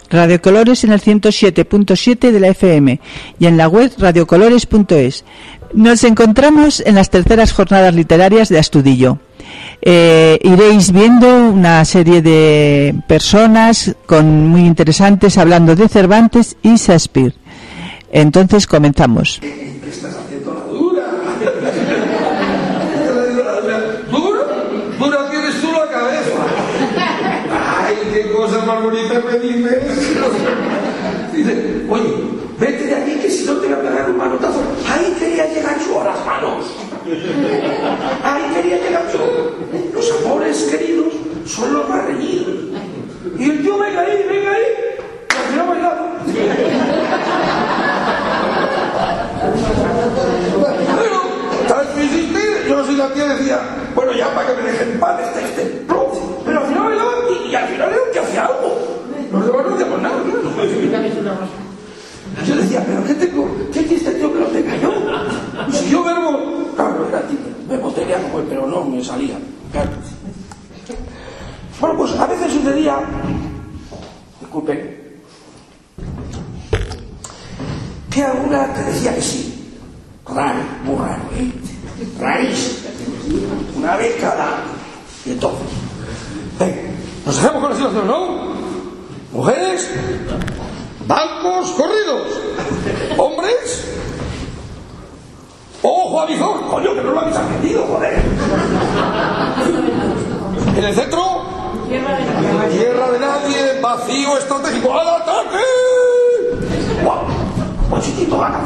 Radio Colores en el 107.7 de la FM y en la web radiocolores.es. Nos encontramos en las terceras jornadas literarias de Astudillo. Iréis viendo una serie de personas muy interesantes hablando de Cervantes y Shakespeare. Entonces comenzamos. ¿Qué estás haciendo la dura? ¿Dura tienes tú la cabeza? Ay, qué cosa más bonita me dices. Dice, oye, vete de aquí que si no te voy a pegar un manotazo. Ahí quería llegar yo a las manos. Ahí quería llegar yo. Los amores queridos son los más reñidos. Y el tío, venga ahí. Y al final bailado. Bueno, ¿sabes qué hiciste? Yo soy la tía decía, bueno, ya para que me dejen en paz este. Pero al final bailaba y al final era el que hacía algo. Los demás no hacíamos nada. Yo decía, pero ¿qué tiene este tío que no te cayó? Y si yo verbo, claro, era tío, me botería como él, pero no me salía. Claro. Bueno, pues a veces sucedía, disculpen, que alguna te decía que sí. Raro, muy raro, rarísimo. Una vez cada. Y entonces, nos hacemos con la situación, ¿no? Mujeres, bancos corridos. Hombres, ojo avizor. Coño, que no lo habéis aprendido, joder. En el centro, tierra de nadie, vacío estratégico. ¡Al ataque! ¡Guau! Pochitito, gana.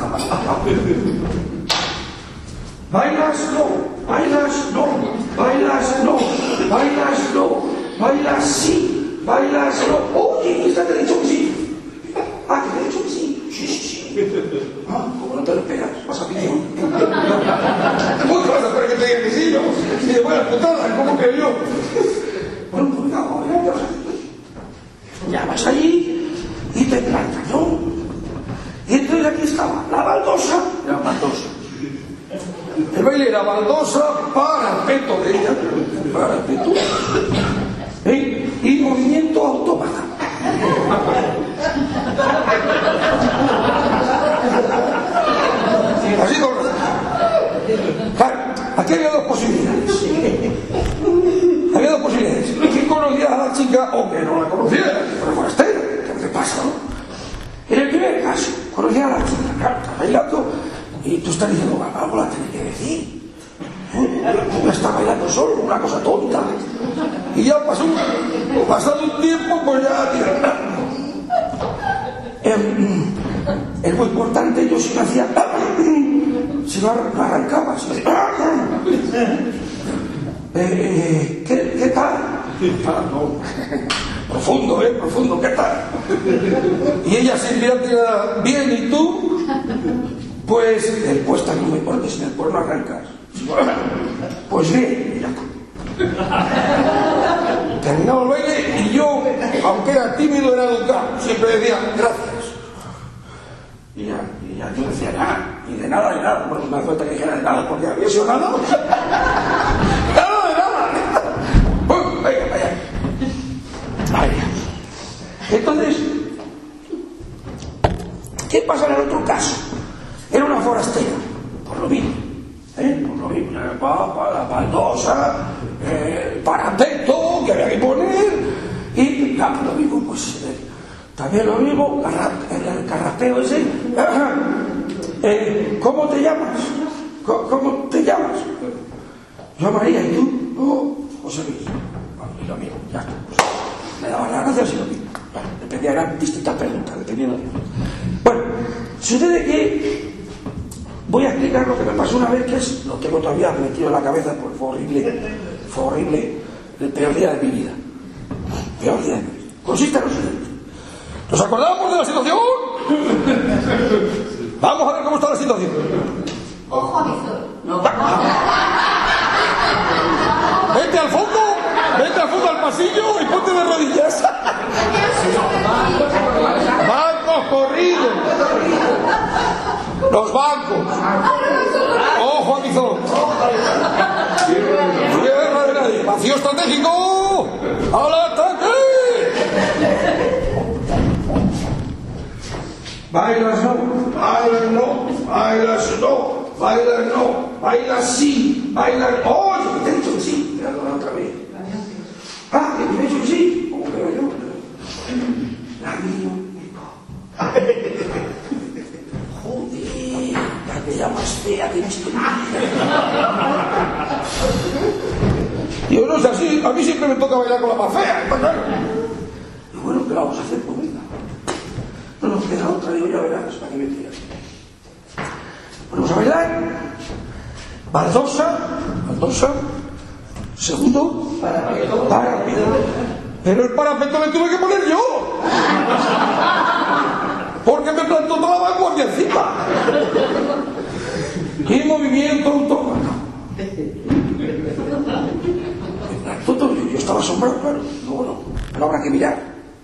Bailas no, bailas sí, bailas no. Oye, esta te ha dicho que sí. Ah, que te ha dicho que sí. Sí. Ah, como no te lo esperas, vas a pedir. ¿Cómo te vas a esperar que te diga que sí, no? Y de buenas putadas, ¿cómo que yo? Bueno, pues ya vas allí y te traen cañón. Y entonces aquí estaba la baldosa. El baile era baldosa, parapeto de ella, parapeto, y movimiento autómata. Así con claro, aquí había dos posibilidades. ¿Quién conocía a la chica o que no la conocía? Que fuera forastera. ¿Qué te pasa, no? En el primer caso, conocía a la chica, claro, está bailando y tú estás diciendo, algo la tenés que decir. Está bailando solo, una cosa tonta. Y ya pasado un tiempo, pues ya tira. Es muy importante, yo si me hacía. Si no arrancaba. ¿Qué tal? Profundo, ¿qué tal? Y ella siempre tira bien, ¿y tú? Pues el pues también muy importante, si en el pues no arrancas. Pues bien, ya está. Terminaba el baile y yo, aunque era tímido, era educado. Siempre decía, gracias. Y ya yo decía, nada, ni de nada. Bueno, me hace falta que dijera de nada, porque había sido nada. Nada de nada. Vaya. Entonces, ¿qué pasa en el otro caso? Era una forastera, por lo mismo, la baldosa, el parapeto que había que poner, y lo mismo, pues, también lo mismo, el carrapeo ese. ¿Cómo te llamas? ¿Cómo te llamas? Yo María, ¿y tú? Oh, José Luis. Y lo mismo, ya está. Me daban las gracias y lo mismo. Dependía, eran distintas preguntas, dependiendo de... Bueno, sucede que voy a explicar lo que me pasó una vez, que es, lo tengo todavía metido en la cabeza, porque fue horrible, el peor día de mi vida. Consiste en lo siguiente. ¿Nos acordamos de la situación? Vamos a ver cómo está la situación. Ojo avizor. No. Vete al fondo al pasillo y ponte de rodillas. Bancos corridos. Los bancos. Ojo avizor. Tierra de nadie. Vacío estratégico. ¡Al ataque! bailas no, bailas no, bailas no, bailas no, bailas sí, bailas... ¡Oh! Yo te he dicho que sí, perdona otra vez. Ah, que me he dicho que sí, como creo yo. La mío, joder, la tía más fea que he visto. Digo, no es así, a mí siempre me toca bailar con la más fea, está claro. Y bueno, ¿qué vamos a hacer? Pues venga. No nos queda otra, digo, ya verás, para que me tiras. Ponemos a bailar. Baldosa, segundo, parapeto. Pero el parapeto me tuve que poner yo. Porque me plantó toda la vanguardia encima. Y movimiento autómata. Yo estaba asombrado, claro. Bueno, no habrá que mirar.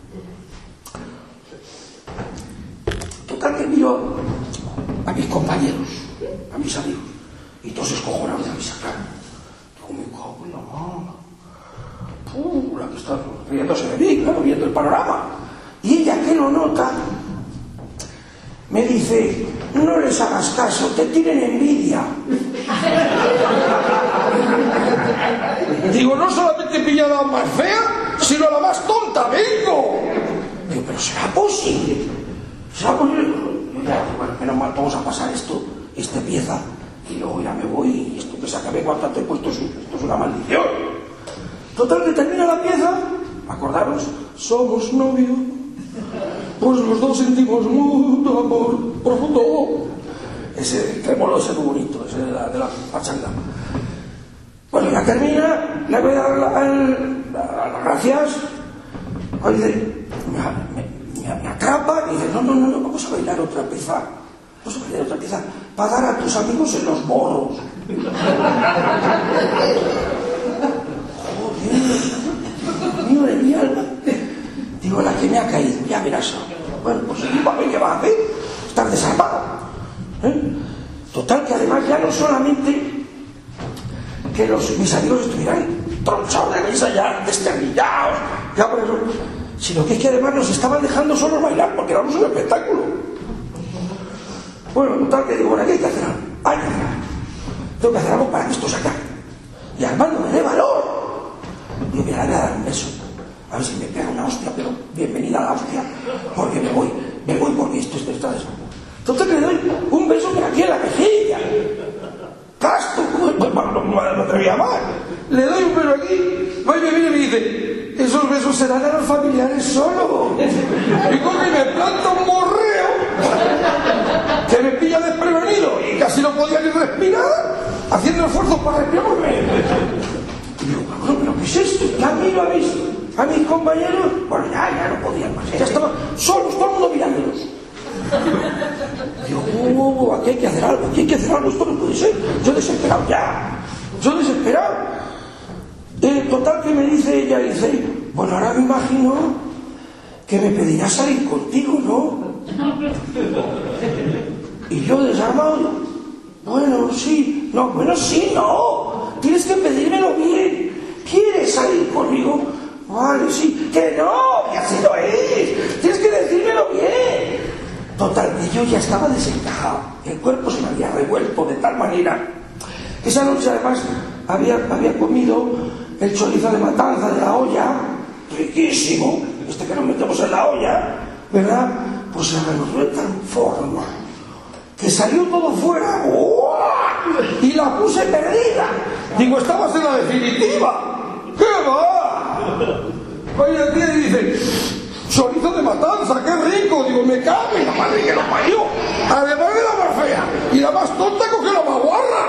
Total que miro a mis compañeros, a mis amigos, y todos escojonados de risa, claro. Digo, me cago en la mano. La que está riéndose de mí, claro, viendo el panorama. Y ella, que lo nota, me dice, no les hagas caso, te tienen envidia. Digo, no solamente he pillado a la más fea, sino a la más tonta, vengo. Digo, pero ¿será posible? ¿Será posible? Bueno, menos mal, vamos a pasar esta pieza, y luego ya me voy, y esto que se acabe cuando te he puesto, esto es una maldición. Total, que termina la pieza, acordaros, somos novios, pues los dos sentimos mucho amor profundo. Ese trémolo, ese muy bonito, ese de la pachanga. Bueno, ya termina, le voy a dar las gracias. Oye, me atrapa y dice, no, vamos a bailar otra pieza. Vamos a bailar otra pieza para dar a tus amigos en los morros. Joder, mío de mi alma. Digo, la que me ha caído, ya verás. Bueno, pues a ver qué va a hacer. Estar desarmado. Total, que además ya no solamente que mis amigos estuvieran tronchados de risa, ya desternillados, ya por eso, sino que es que además nos estaban dejando solos bailar porque éramos un espectáculo. Bueno, total, que digo, bueno, ¿qué hay que hacer? Tengo que hacer algo para que esto se acabe. Y Armando me dé valor. Digo, mira, le voy a dar un beso. A ver si me pega una hostia, pero bienvenida a la hostia, porque me voy porque esto está desarmado. Total, que le doy un beso por aquí en la mejilla. Casto, no me atrevía más. Le doy un beso aquí, va y me viene y me dice, esos besos serán a los familiares solo. Y coge y me planta un morreo que me pilla desprevenido y casi no podía ni respirar, haciendo esfuerzos para respirarme. Y digo, bueno, pero ¿qué es esto? Ya miro a mis compañeros, bueno, ya no podían más, ya estaban solos, todo el mundo mirándolos. Digo, aquí hay que hacer algo, esto no puede ser. Yo desesperado. Total, que me dice ella, dice, bueno, ahora me imagino que me pedirás salir contigo, ¿no? Y yo desarmado, bueno, sí, no, tienes que pedírmelo bien. ¿Quieres salir conmigo? Vale, sí, que no, que así no es, tienes que decírmelo bien. Total, que yo ya estaba desencajado, el cuerpo se me había revuelto de tal manera. Esa noche además había comido el chorizo de matanza de la olla, riquísimo, que nos metemos en la olla, ¿verdad? Pues se revolvió de tal forma que salió todo fuera. ¡Uah! Y la puse perdida. Digo, estabas en la definitiva. ¿Qué va? Oye, el tío dice, chorizo de matanza, qué rico. Digo, me cago en la madre que lo parió. Además de la más fea y la más tonta, coge la más guarra.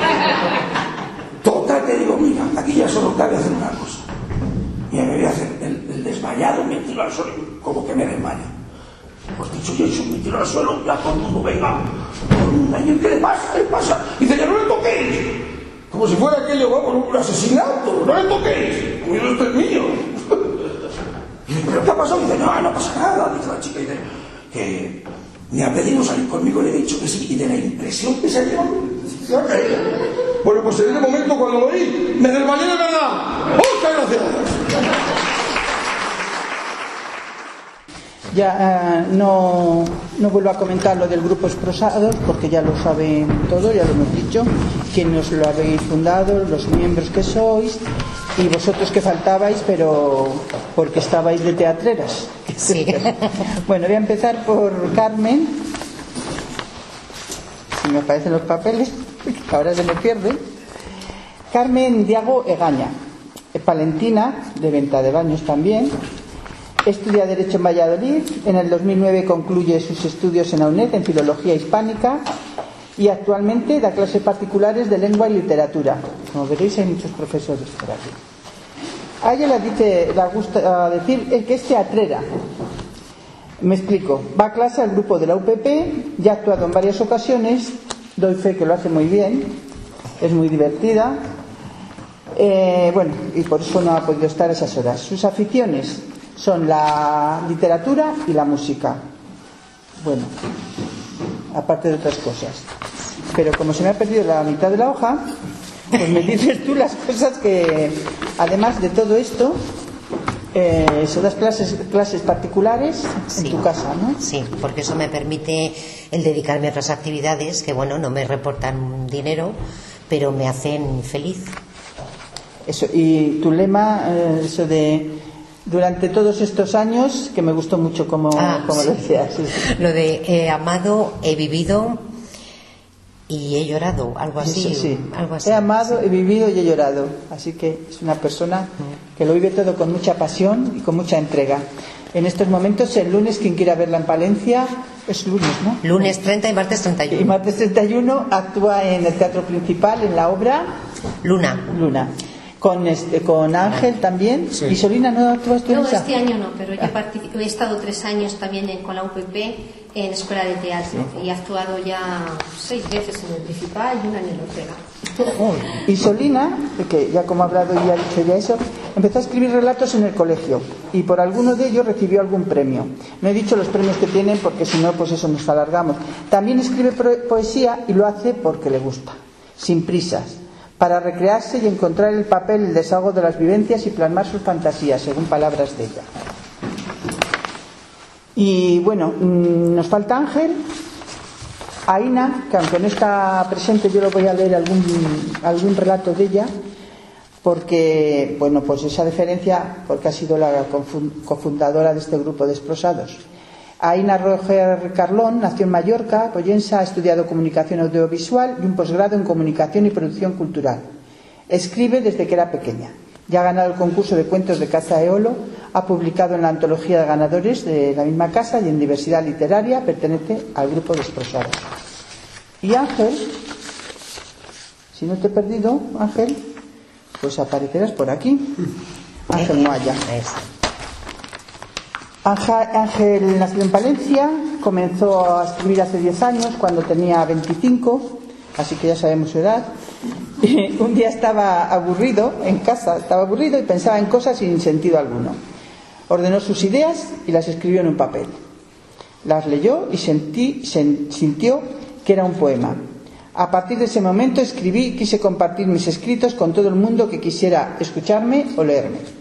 Total, te digo, mira, aquí ya solo cabe hacer una cosa. Mira, me voy a hacer el desmayado, me tiro al suelo, como que me desmayo. Pues dicho y hecho, me tiro al suelo, ya todo el mundo, venga. ¿Qué le pasa? ¿Qué le pasa? Dice, ya no le toquéis. Como si fuera aquello, vamos, un asesinato. No le toquéis. Como yo, esto es mío. Y dice, ¿pero qué ha pasado? Dice, no pasa nada. Dice la chica, dice, que me ha pedido salir conmigo, le he dicho que sí, y de la impresión que se ha llevado, se ha caído. Bueno, pues en ese momento, cuando lo oí, me desmayé de verdad. ¡Muchas gracias! Ya no vuelvo a comentar lo del grupo Esprosados, porque ya lo saben todo, ya lo hemos dicho, quienes lo habéis fundado, los miembros que sois y vosotros que faltabais, pero porque estabais de teatreras. Sí. Bueno, voy a empezar por Carmen, si me aparecen los papeles, que ahora se me pierden. Carmen Diago Egaña, palentina, de Venta de Baños también. Estudia Derecho en Valladolid. En el 2009 concluye sus estudios en la UNED en Filología Hispánica y actualmente da clases particulares de lengua y literatura. Como veréis, hay muchos profesores por aquí. A ella le gusta decir que es teatrera. Me explico. Va a clase al grupo de la UPP, ya ha actuado en varias ocasiones, doy fe que lo hace muy bien, es muy divertida. Bueno, y por eso no ha podido estar a esas horas. Sus aficiones son la literatura y la música. Bueno, aparte de otras cosas. Pero como se me ha perdido la mitad de la hoja, pues me dices tú las cosas que, además de todo esto, se das clases particulares en tu casa, ¿no? Sí, porque eso me permite el dedicarme a otras actividades que, bueno, no me reportan dinero, pero me hacen feliz. Eso, y tu lema, eso de durante todos estos años, que me gustó mucho como sí. lo decías. Sí. Lo de he amado, he vivido y he llorado, algo así. Eso, sí. Algo así. He amado, he vivido y he llorado. Así que es una persona que lo vive todo con mucha pasión y con mucha entrega. En estos momentos, el lunes, quien quiera verla en Palencia, es lunes, ¿no? Lunes 30 y martes 31. Y martes 31 actúa en el Teatro Principal, en la obra Luna. Con Ángel también. Sí. ¿Y Solina no actúas tú en esa? No, este año no, pero yo he estado 3 años también con la UPP en Escuela de Teatro y he actuado ya 6 veces en el Principal y una en el Ortega. Y Solina, que ya como ha hablado y ha dicho ya eso, empezó a escribir relatos en el colegio y por alguno de ellos recibió algún premio. No he dicho los premios que tienen porque si no, pues eso nos alargamos. También escribe poesía y lo hace porque le gusta, sin prisas, para recrearse y encontrar el papel, el desahogo de las vivencias y plasmar sus fantasías, según palabras de ella. Y bueno, nos falta Ángel, Aina, que aunque no está presente, yo lo voy a leer algún relato de ella, porque, bueno, pues esa deferencia, porque ha sido la cofundadora de este grupo de Esprosados. Aina Roger Carlón nació en Mallorca, Pollensa, ha estudiado comunicación audiovisual y un posgrado en comunicación y producción cultural. Escribe desde que era pequeña. Ya ha ganado el concurso de cuentos de Casa Eolo, ha publicado en la antología de ganadores de la misma casa y en diversidad literaria, pertenece al grupo de Esprosados. Y Ángel, si no te he perdido, Ángel, pues aparecerás por aquí. Ángel Moaya. Ángel nació en Palencia, comenzó a escribir hace 10 años, cuando tenía 25, así que ya sabemos su edad. Un día estaba aburrido en casa, y pensaba en cosas sin sentido alguno. Ordenó sus ideas y las escribió en un papel. Las leyó y sintió que era un poema. A partir de ese momento escribí y quise compartir mis escritos con todo el mundo que quisiera escucharme o leerme.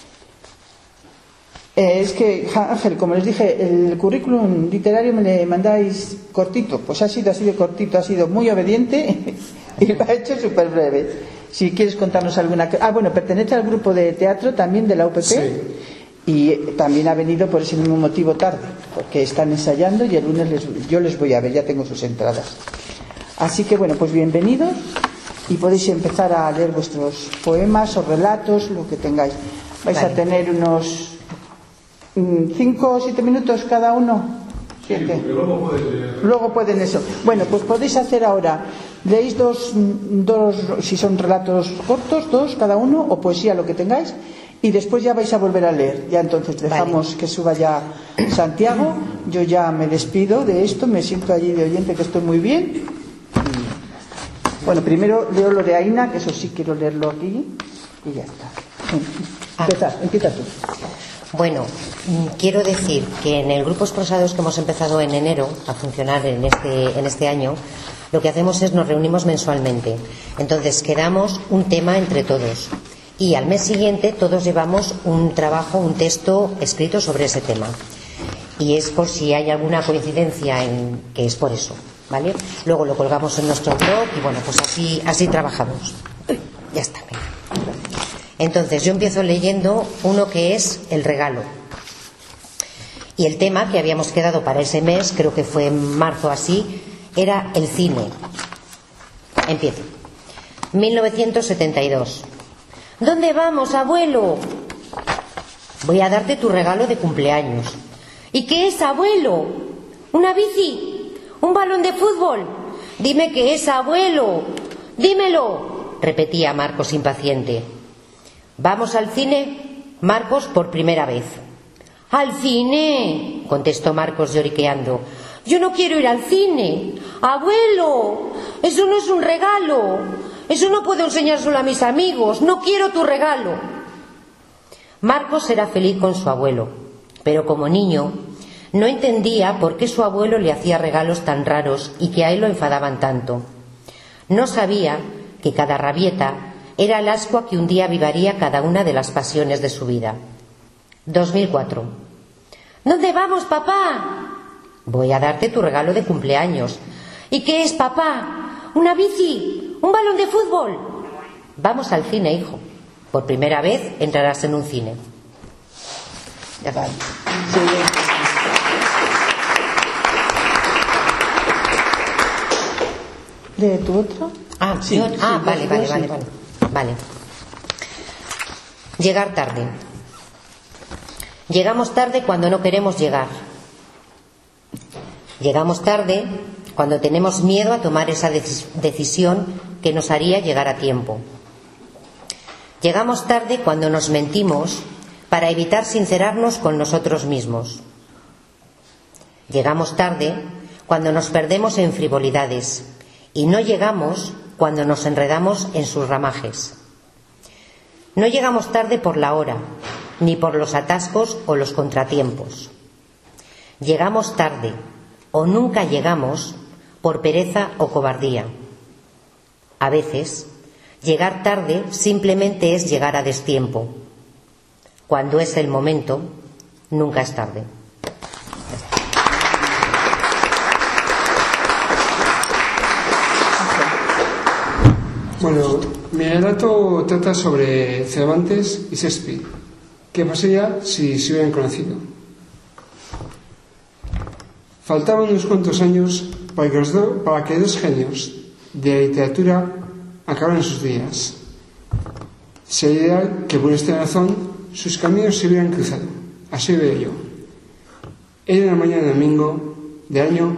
Es que, Ángel, como les dije, el currículum literario me le mandáis cortito, pues ha sido así de cortito, ha sido muy obediente y lo ha hecho súper breve. Si quieres contarnos alguna... bueno, pertenece al grupo de teatro también de la UPP. Sí. Y también ha venido por ese mismo motivo tarde, porque están ensayando y el lunes yo les voy a ver, ya tengo sus entradas. Así que bueno, pues bienvenidos y podéis empezar a leer vuestros poemas o relatos, lo que tengáis. Vais a tener unos 5 o 7 minutos cada uno. 7. Sí, luego pueden eso. Bueno, pues podéis hacer ahora, leéis dos, si son relatos cortos, 2 cada uno, o poesía, lo que tengáis, y después ya vais a volver a leer. Ya entonces dejamos que suba ya Santiago. Yo ya me despido de esto, me siento allí de oyente, que estoy muy bien. Bueno, primero leo lo de Aina, que eso sí quiero leerlo aquí, y ya está. Empieza tú. Bueno, quiero decir que en el grupo Esprosados, que hemos empezado en enero a funcionar en este año, lo que hacemos es nos reunimos mensualmente. Entonces quedamos un tema entre todos y al mes siguiente todos llevamos un trabajo, un texto escrito sobre ese tema. y es por si hay alguna coincidencia en que es por eso, ¿vale? Luego lo colgamos en nuestro blog y bueno, pues así trabajamos. Ya está, venga. Entonces yo empiezo leyendo uno que es el regalo. Y el tema que habíamos quedado para ese mes, creo que fue en marzo así, era el cine. Empiezo. 1972. ¿Dónde vamos, abuelo? Voy a darte tu regalo de cumpleaños. ¿Y qué es, abuelo? ¿Una bici? ¿Un balón de fútbol? Dime qué es, abuelo. Dímelo, repetía Marcos impaciente. ¿Vamos al cine? Marcos por primera vez. ¡Al cine!, contestó Marcos lloriqueando. Yo no quiero ir al cine. Abuelo, eso no es un regalo. Eso no puedo enseñárselo a mis amigos. No quiero tu regalo. Marcos era feliz con su abuelo, pero como niño no entendía por qué su abuelo le hacía regalos tan raros y que a él lo enfadaban tanto. No sabía que cada rabieta era el ascua que un día avivaría cada una de las pasiones de su vida. 2004. ¿Dónde vamos, papá? Voy a darte tu regalo de cumpleaños. ¿Y qué es, papá? ¿Una bici? ¿Un balón de fútbol? Vamos al cine, hijo. Por primera vez entrarás en un cine. Ya está. ¿De tu otro? Vale. Llegar tarde. Llegamos tarde cuando no queremos llegar. Llegamos tarde cuando tenemos miedo a tomar esa decisión que nos haría llegar a tiempo. Llegamos tarde cuando nos mentimos para evitar sincerarnos con nosotros mismos. Llegamos tarde cuando nos perdemos en frivolidades y no llegamos cuando nos enredamos en sus ramajes. No llegamos tarde por la hora, ni por los atascos o los contratiempos. Llegamos tarde o nunca llegamos por pereza o cobardía. A veces, llegar tarde simplemente es llegar a destiempo. Cuando es el momento, nunca es tarde. Bueno, mi relato trata sobre Cervantes y Shakespeare. ¿Qué pasaría si se hubieran conocido? Faltaban unos cuantos años para que dos genios de la literatura acabaran sus días. Sería ideal que por esta razón sus caminos se hubieran cruzado. Así veo yo. Era una mañana de domingo del año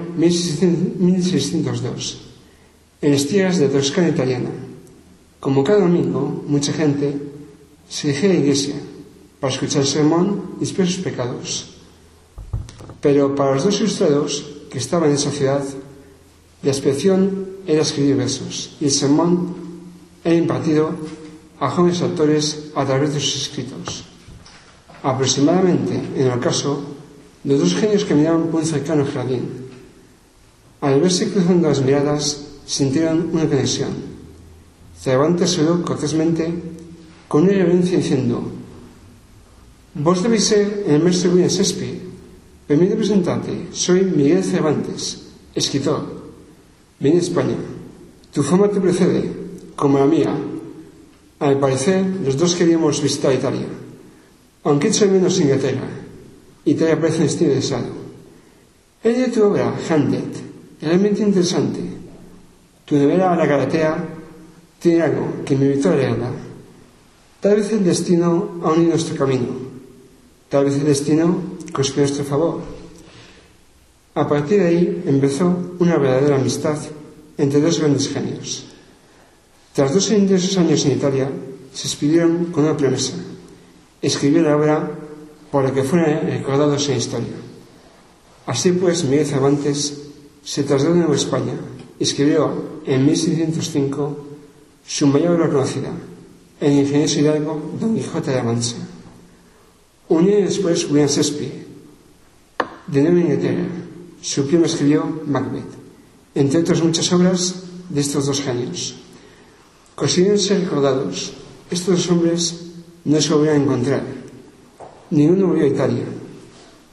1602, en las tierras de Toscana italiana. Como cada domingo, mucha gente se dirigía a la iglesia para escuchar el sermón y expiar sus pecados. Pero para los dos ilustrados que estaban en esa ciudad, la expiación era escribir versos y el sermón era impartido a jóvenes autores a través de sus escritos. Aproximadamente, en el ocaso, los dos genios caminaban por un cercano jardín. Al verse cruzando las miradas, sintieron una conexión. Cervantes saludó cortésmente con una reverencia diciendo: «Vos debéis ser el maestro William Shakespeare. Permíteme presentarte, soy Miguel Cervantes, escritor. Ven a España. Tu fama te precede, como la mía. Al parecer, los dos queríamos visitar Italia. Aunque echo de menos Inglaterra. Italia parece un destino deseado. He leído tu obra, Hamlet, realmente interesante. Tu novela La Galatea tiene algo que me invitó a leerla. Tal vez el destino ha unido nuestro camino. Tal vez el destino conspiró a nuestro favor». A partir de ahí empezó una verdadera amistad entre dos grandes genios. Tras 2 intensos años en Italia, se despidieron con una promesa: escribir la obra por la que fueran recordados en la historia. Así pues, Miguel Cervantes se trasladó de nuevo a España y escribió en 1605 su mayor obra conocida, el ingenioso hidalgo Don Quijote de la Mancha. Un año después, William Shakespeare, de nuevo en Inglaterra, su primo escribió Macbeth, entre otras muchas obras de estos dos genios. Consiguieron ser recordados. Estos dos hombres no se volvieron a encontrar. Ninguno volvió a Italia.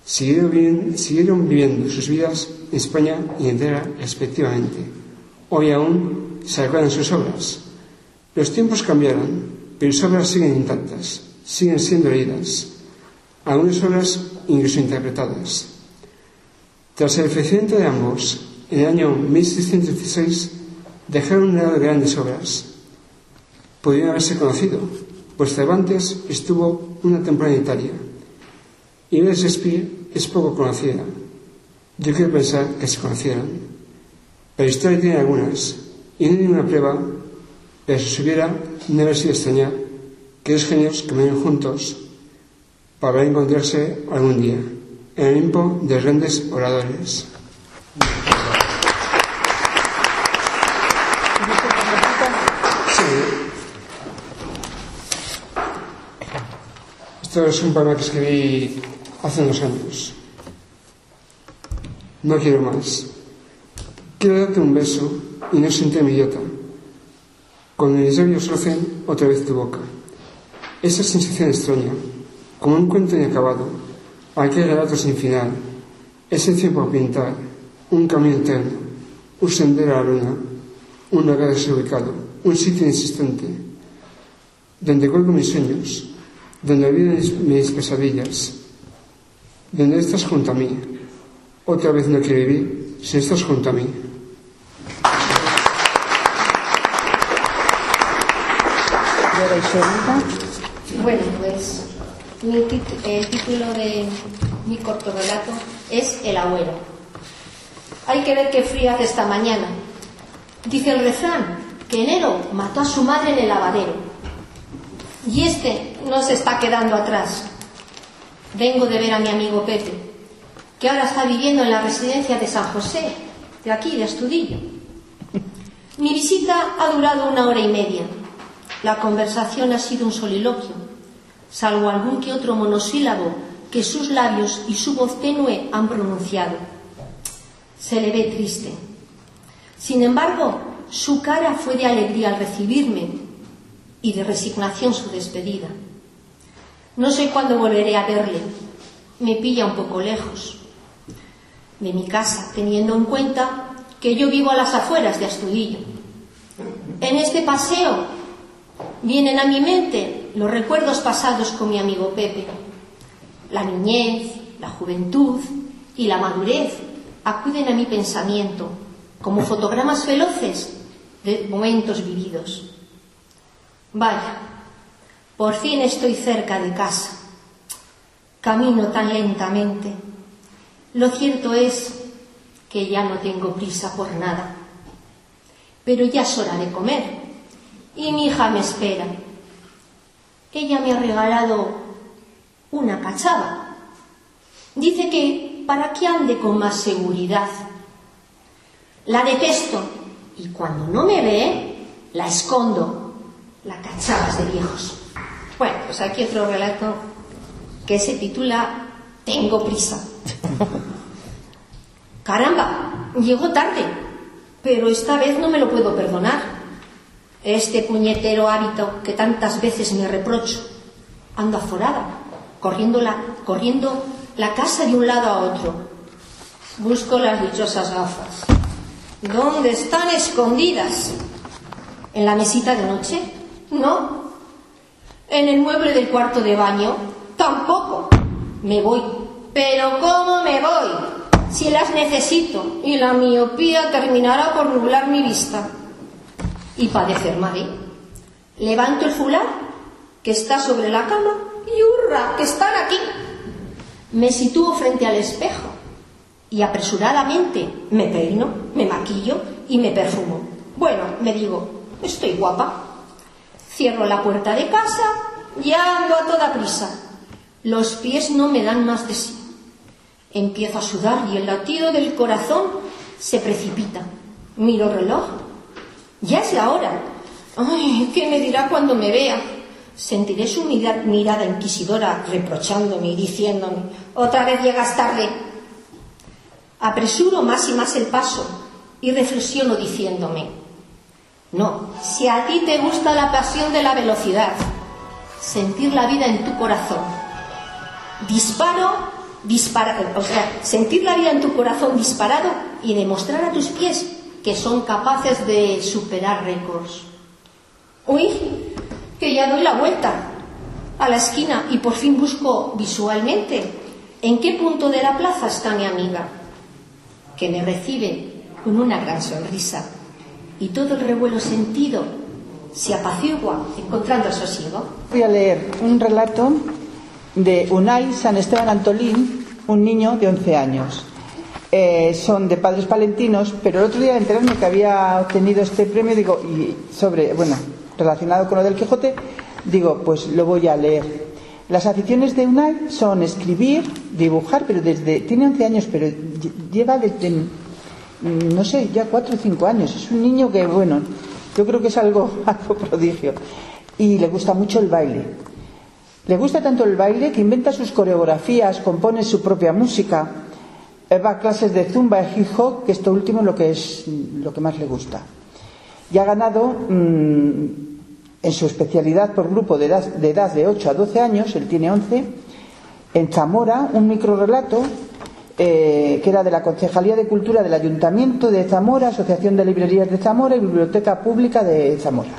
siguieron viviendo sus vidas en España y en Tierra respectivamente. Hoy aún se recuerdan sus obras. Los tiempos cambiaron, pero sus obras siguen intactas, siguen siendo leídas, algunas obras incluso interpretadas. Tras el fallecimiento de ambos, en el año 1616, dejaron un legado de grandes obras. Podrían haberse conocido, pues Cervantes estuvo una temporada en Italia, y Shakespeare es poco conocida. Yo quiero pensar que se conocieran, pero la historia tiene algunas, y no hay ninguna prueba, pero si hubiera, no haber sido extrañar que dos genios caminaron juntos para encontrarse algún día en el Olimpo de grandes oradores. Esto es un poema que escribí hace unos años. No quiero más. Quiero darte un beso y no sentirme idiota. Cuando mis labios rocen otra vez tu boca. Esa sensación extraña, como un cuento inacabado, aquel relato sin final, esencia por pintar, un camino eterno, un sendero a la luna, un lugar desubicado, un sitio insistente, donde cuelgo mis sueños, donde olvido mis pesadillas, donde estás junto a mí. Otra vez no quiero vivir si estás junto a mí. Bueno, pues el título de mi corto relato es El agüero. Hay que ver qué frío hace esta mañana. Dice el refrán que enero mató a su madre en el lavadero. Y este no se está quedando atrás. Vengo de ver a mi amigo Pepe, que ahora está viviendo en la residencia de San José, de aquí, de Astudillo. Mi visita ha durado 1 hora y media. La conversación ha sido un soliloquio, salvo algún que otro monosílabo que sus labios y su voz tenue han pronunciado. Se le ve triste. Sin embargo, su cara fue de alegría al recibirme y de resignación su despedida. No sé cuándo volveré a verle. Me pilla un poco lejos de mi casa, teniendo en cuenta que yo vivo a las afueras de Astudillo. En este paseo vienen a mi mente los recuerdos pasados con mi amigo Pepe. La niñez, la juventud y la madurez acuden a mi pensamiento como fotogramas veloces de momentos vividos. Vaya, por fin estoy cerca de casa. Camino tan lentamente. Lo cierto es que ya no tengo prisa por nada. Pero ya es hora de comer y mi hija me espera. Ella me ha regalado una cachava. Dice que para que ande con más seguridad. La detesto y cuando no me ve, la escondo. La cachavas de viejos. Bueno, pues aquí otro relato que se titula Tengo prisa. Caramba, llego tarde, pero esta vez no me lo puedo perdonar. Este puñetero hábito que tantas veces me reprocho. Ando aforada, corriendo la casa de un lado a otro. Busco las dichosas gafas. ¿Dónde están escondidas? ¿En la mesita de noche? No. ¿En el mueble del cuarto de baño? Tampoco. Me voy. ¿Pero cómo me voy? Si las necesito y la miopía terminará por nublar mi vista. Y padecer mal. Levanto el fular que está sobre la cama y ¡hurra! ¡Que están aquí! Me sitúo frente al espejo y apresuradamente me peino, me maquillo y me perfumo. Bueno, me digo, estoy guapa. Cierro la puerta de casa y ando a toda prisa. Los pies no me dan más de sí. Empiezo a sudar y el latido del corazón se precipita. Miro el reloj. Ya es la hora. Ay, ¿qué me dirá cuando me vea? Sentiré su mirada inquisidora reprochándome y diciéndome: otra vez llegas tarde. Apresuro más y más el paso y reflexiono diciéndome: no, si a ti te gusta la pasión de la velocidad, sentir la vida en tu corazón. Disparo sentir la vida en tu corazón disparado y demostrar a tus pies que son capaces de superar récords. Uy, que ya doy la vuelta a la esquina y por fin busco visualmente en qué punto de la plaza está mi amiga, que me recibe con una gran sonrisa, y todo el revuelo sentido se apacigua encontrando sosiego. Voy a leer un relato de Unai San Esteban Antolín, un niño de 11 años. Son de padres palentinos, pero el otro día, al enterarme que había obtenido este premio, digo, relacionado con lo del Quijote, digo, pues lo voy a leer. Las aficiones de Unai son escribir, dibujar, pero tiene 11 años, pero lleva desde, no sé, ya 4 o 5 años. Es un niño que, yo creo que es algo prodigio. Y le gusta mucho el baile. Le gusta tanto el baile que inventa sus coreografías, compone su propia música, va a clases de zumba y hip hop, que esto último es lo que más le gusta. Y ha ganado en su especialidad por grupo de edad de 8 a 12 años, él tiene 11, en Zamora, un microrrelato que era de la Concejalía de Cultura del Ayuntamiento de Zamora, Asociación de Librerías de Zamora y Biblioteca Pública de Zamora.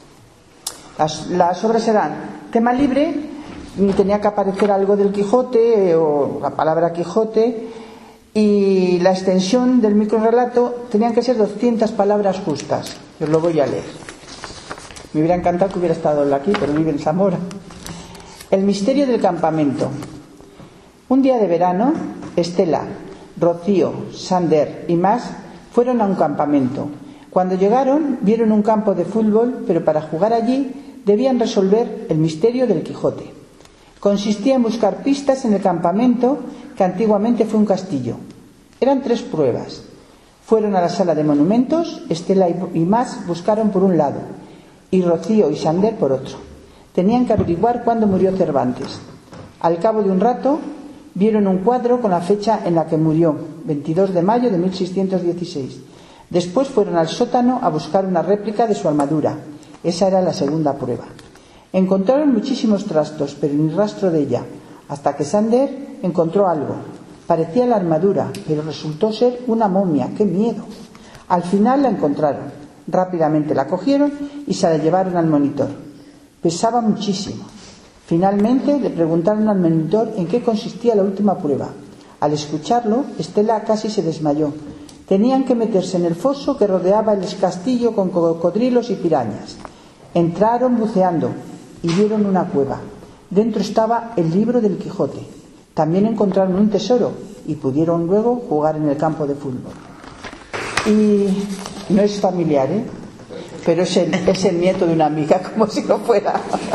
Las obras eran tema libre, tenía que aparecer algo del Quijote o la palabra Quijote, y la extensión del microrrelato tenían que ser 200 palabras justas. Os lo voy a leer. Me hubiera encantado que hubiera estado aquí, pero vive en Zamora. El misterio del campamento. Un día de verano, Estela, Rocío, Sander y más fueron a un campamento. Cuando llegaron, vieron un campo de fútbol, pero para jugar allí debían resolver el misterio del Quijote. Consistía en buscar pistas en el campamento, que antiguamente fue un castillo. Eran 3 pruebas. Fueron a la sala de monumentos, Estela y más buscaron por un lado, y Rocío y Sander por otro. Tenían que averiguar cuándo murió Cervantes. Al cabo de un rato, vieron un cuadro con la fecha en la que murió, 22 de mayo de 1616. Después fueron al sótano a buscar una réplica de su armadura. Esa era la segunda prueba. Encontraron muchísimos trastos, pero ni rastro de ella, hasta que Sander encontró algo. Parecía la armadura, pero resultó ser una momia. ¡Qué miedo! Al final la encontraron. Rápidamente la cogieron y se la llevaron al monitor. Pesaba muchísimo. Finalmente le preguntaron al monitor en qué consistía la última prueba. Al escucharlo, Estela casi se desmayó. Tenían que meterse en el foso que rodeaba el castillo con cocodrilos y pirañas. Entraron buceando y vieron una cueva. Dentro estaba el libro del Quijote. También encontraron un tesoro y pudieron luego jugar en el campo de fútbol. Y no es familiar, pero es el nieto de una amiga, como si no fuera.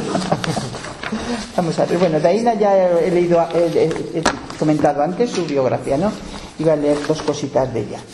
Vamos a ver. Bueno, Daina ya he comentado antes su biografía, ¿no? Iba a leer 2 cositas de ella.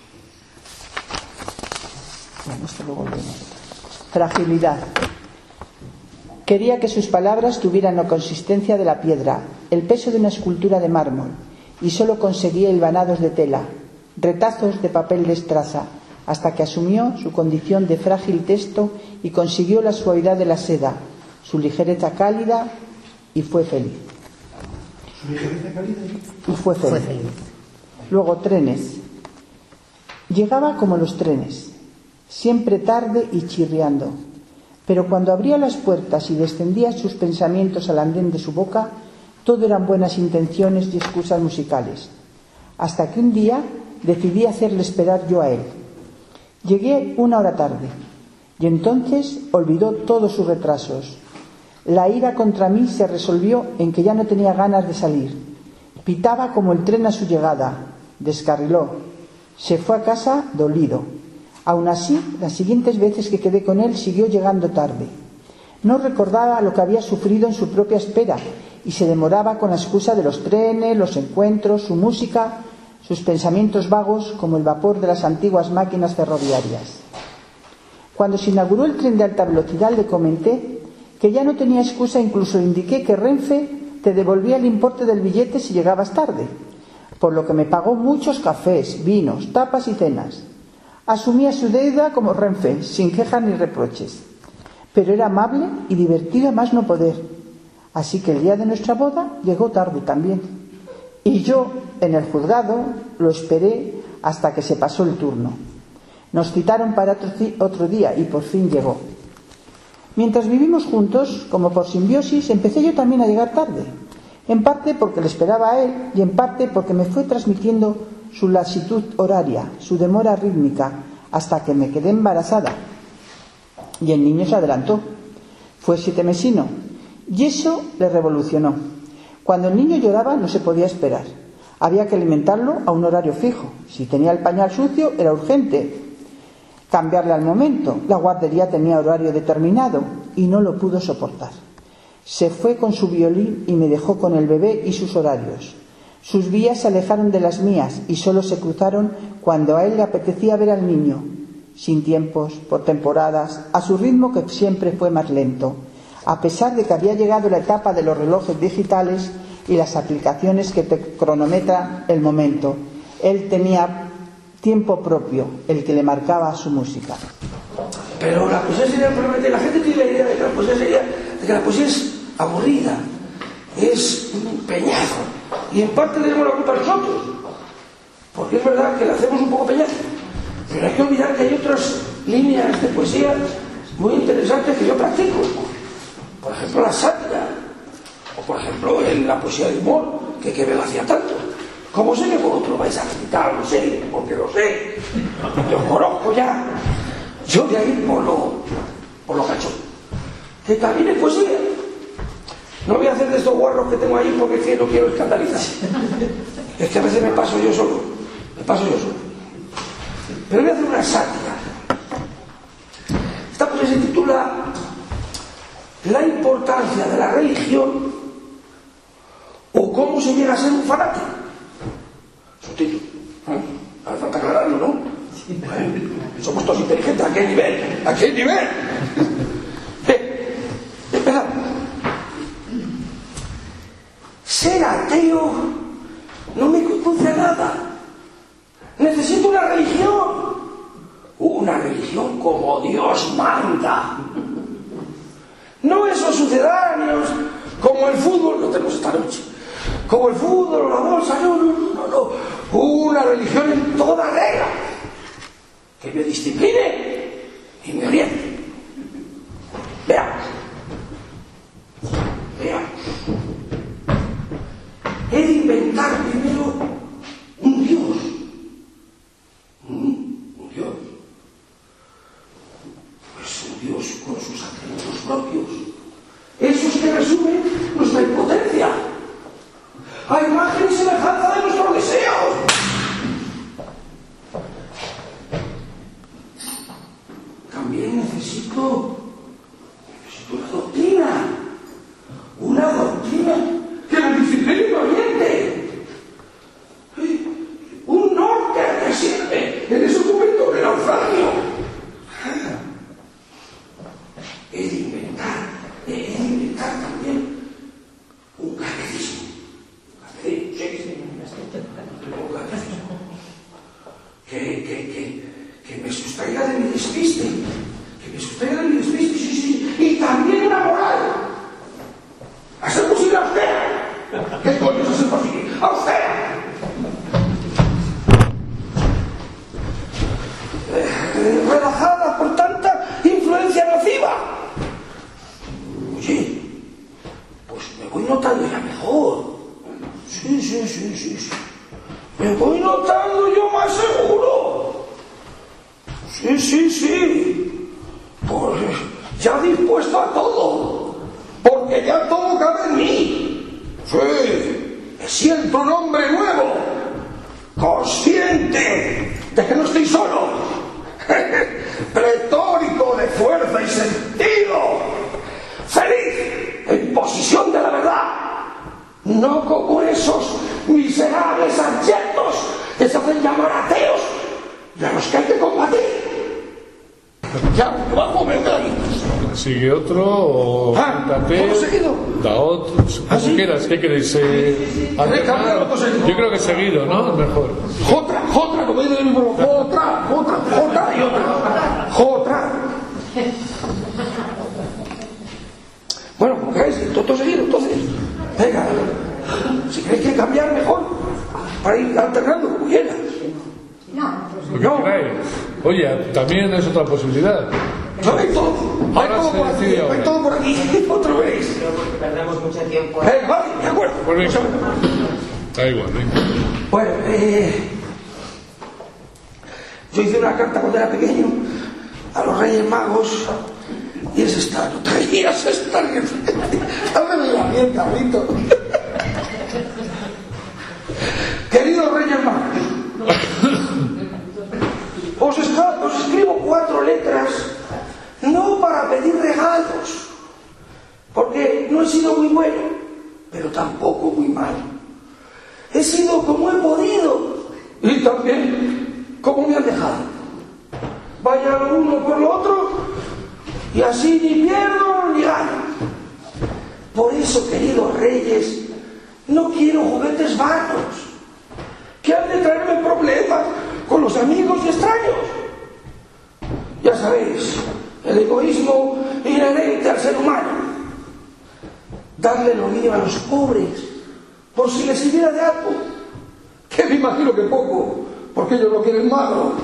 Bueno, esto luego vemos. Fragilidad. Quería que sus palabras tuvieran la consistencia de la piedra, el peso de una escultura de mármol, y solo conseguía hilvanados de tela, retazos de papel de estraza, hasta que asumió su condición de frágil texto y consiguió la suavidad de la seda, su ligereza cálida, y fue feliz. ¿Su ligereza cálida? Y fue feliz. Luego, trenes. Llegaba como los trenes, siempre tarde y chirriando. Pero cuando abría las puertas y descendía sus pensamientos al andén de su boca, todo eran buenas intenciones y excusas musicales. Hasta que un día decidí hacerle esperar yo a él. Llegué 1 hora tarde, y entonces olvidó todos sus retrasos. La ira contra mí se resolvió en que ya no tenía ganas de salir. Pitaba como el tren a su llegada, descarriló, se fue a casa dolido. Aún así, las siguientes veces que quedé con él siguió llegando tarde. No recordaba lo que había sufrido en su propia espera y se demoraba con la excusa de los trenes, los encuentros, su música, sus pensamientos vagos como el vapor de las antiguas máquinas ferroviarias. Cuando se inauguró el tren de alta velocidad le comenté que ya no tenía excusa, incluso le indiqué que Renfe te devolvía el importe del billete si llegabas tarde, por lo que me pagó muchos cafés, vinos, tapas y cenas. Asumía su deuda como Renfe, sin quejas ni reproches. Pero era amable y divertido a más no poder. Así que el día de nuestra boda llegó tarde también. y yo, en el juzgado, lo esperé hasta que se pasó el turno. Nos citaron para otro día y por fin llegó. Mientras vivimos juntos, como por simbiosis, empecé yo también a llegar tarde, en parte porque le esperaba a él y en parte porque me fue transmitiendo su lasitud horaria, su demora rítmica, hasta que me quedé embarazada. Y el niño se adelantó. Fue 7mesino y eso le revolucionó. Cuando el niño lloraba no se podía esperar. Había que alimentarlo a un horario fijo. Si tenía el pañal sucio era urgente cambiarle al momento. La guardería tenía horario determinado y no lo pudo soportar. Se fue con su violín y me dejó con el bebé y sus horarios. Sus vías se alejaron de las mías y solo se cruzaron cuando a él le apetecía ver al niño, sin tiempos, por temporadas, a su ritmo que siempre fue más lento, a pesar de que había llegado la etapa de los relojes digitales y las aplicaciones que te cronometran el momento. Él tenía tiempo propio, el que le marcaba su música. Pero la poesía sería, la gente tiene la idea de que la poesía sería, de que la poesía es aburrida, es un peñazo, y en parte tenemos la culpa nosotros, porque es verdad que la hacemos un poco peñazo, pero hay que olvidar que hay otras líneas de poesía muy interesantes que yo practico, por ejemplo la sátira, o por ejemplo la poesía de humor, que me lo hacía tanto. Como sé que vosotros vais a criticar, lo sé, porque lo sé, lo conozco ya. Yo de ahí por lo cachondo, que también es poesía. No voy a hacer de estos guarros que tengo ahí porque es que no quiero escandalizar. Es que a veces me paso yo solo. Pero voy a hacer una sátira. Esta poesía se titula La importancia de la religión o cómo se llega a ser un fanático. Subtítulo. Hace falta aclararlo, ¿no? Bueno, somos todos inteligentes. ¿A qué nivel? ¿A qué nivel? Empezamos. Ser ateo no me conduce a nada. Necesito una religión. Una religión como Dios manda. No esos sucedáneos como el fútbol, lo tenemos esta noche. Como el fútbol o la bolsa, no. Una religión en toda regla. Que me discipline y me oriente. Veamos. He de inventar primero un Dios. Un Dios. Pues un Dios con sus atributos propios. Esos que resumen nuestra impotencia. A imagen y semejanza de nuestros deseos. También necesito una doctrina que me discipline y me oriente. Un norte que sirve en ese momento de naufragio. He de inventar también un catecismo. Que me sustraiga de mi despiste. Sí. Y también una moral. A ser posible austera. ¿Qué coño es ser posible? ¡Austera! Relajada por tanta influencia nociva. Oye, pues me voy notando ya mejor. Sí. Me voy notando yo más seguro. Sí. Pues ya dispuesto a todo. Porque ya todo cabe en mí. Sí. Me siento un hombre nuevo. Consciente de que no estoy solo. Pletórico de fuerza y sentido. Feliz en posición de la verdad. No como esos miserables abyectos que se hacen llamar ateos y a los que hay que combatir. Ya, bajo, venga ahí. ¿Sigue otro o ¿Hemos seguido? Da otro, como quieras, ¿qué queréis? Yo creo que seguido, ¿no? Mejor. Jotra, como dice el libro, Jotra y otra. Jotra. Bueno, como queráis, todo seguido, entonces. Venga, si queréis que cambiar mejor. para ir alternando como quieras. ¿Lo que queráis? Oye, también es otra posibilidad. No hay todo. Hay Ahora todo se por aquí. decide ahora. Hay todo por aquí. Otra vez. Porque perdemos mucho tiempo. Vale, de acuerdo. Pues venga. Da igual, venga. Bueno, yo hice una carta cuando era pequeño a los Reyes Magos y es esta, no traías esta. Háblame bien, cabrito. Queridos Reyes Magos, os escribo 4 letras no para pedir regalos, porque no he sido muy bueno, pero tampoco muy malo. He sido como he podido y también como me han dejado. Vaya lo uno por lo otro y así ni pierdo ni gano. Por eso, queridos reyes, no quiero juguetes vanos que han de traerme problemas con los amigos y extraños. Ya sabéis, el egoísmo inherente al ser humano. Darle lo mío a los pobres por si les sirviera de algo, que me imagino que poco, porque ellos lo quieren magro.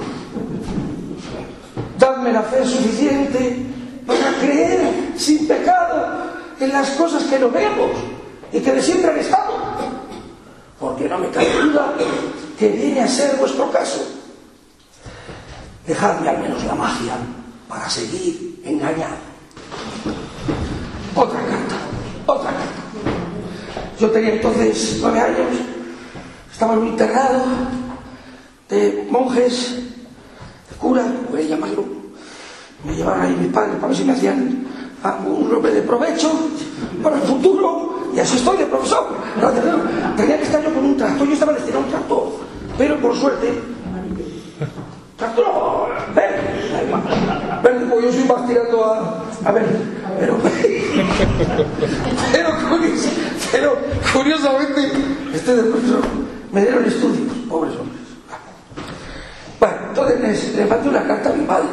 Dadme la fe suficiente para creer sin pecado en las cosas que no vemos y que de siempre han estado, porque no me cabe duda que viene a ser vuestro caso. Dejadme al menos la magia para seguir engañado. Otra carta. Yo tenía entonces 9 años, estaba en un internado de monjes, de cura, voy a llamarlo. Me llevaron ahí mis padres para ver si me hacían un nombre de provecho para el futuro, y así estoy de profesor. Tenía que estar yo con un tractor, yo estaba destinado a un tractor, pero por suerte, tractor verde, pues yo soy más tirando a verde, pero curiosamente, este de profesor, me dieron estudios, pobres hombres. Bueno, entonces le mandé una carta a mi padre.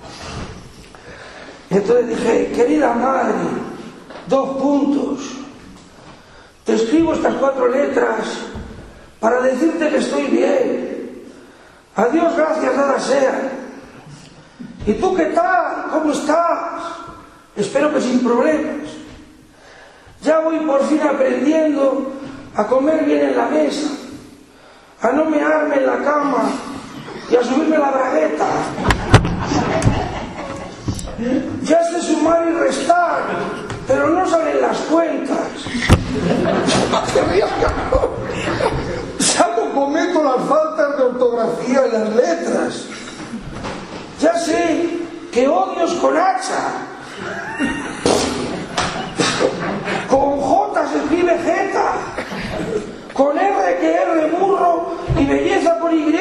Y entonces dije, querida madre, 2 puntos. Te escribo estas 4 letras para decirte que estoy bien. A Dios gracias dadas sean. ¿Y tú qué tal? ¿Cómo estás? Espero que sin problemas. Ya voy por fin aprendiendo a comer bien en la mesa, a no mearme en la cama y a subirme la bragueta. Ya sé sumar y restar, pero no salen las cuentas. Ya no cometo las faltas de ortografía en las letras. Ya sé que odios con hacha. Con J se escribe jeta. Con R que R burro y belleza por Y.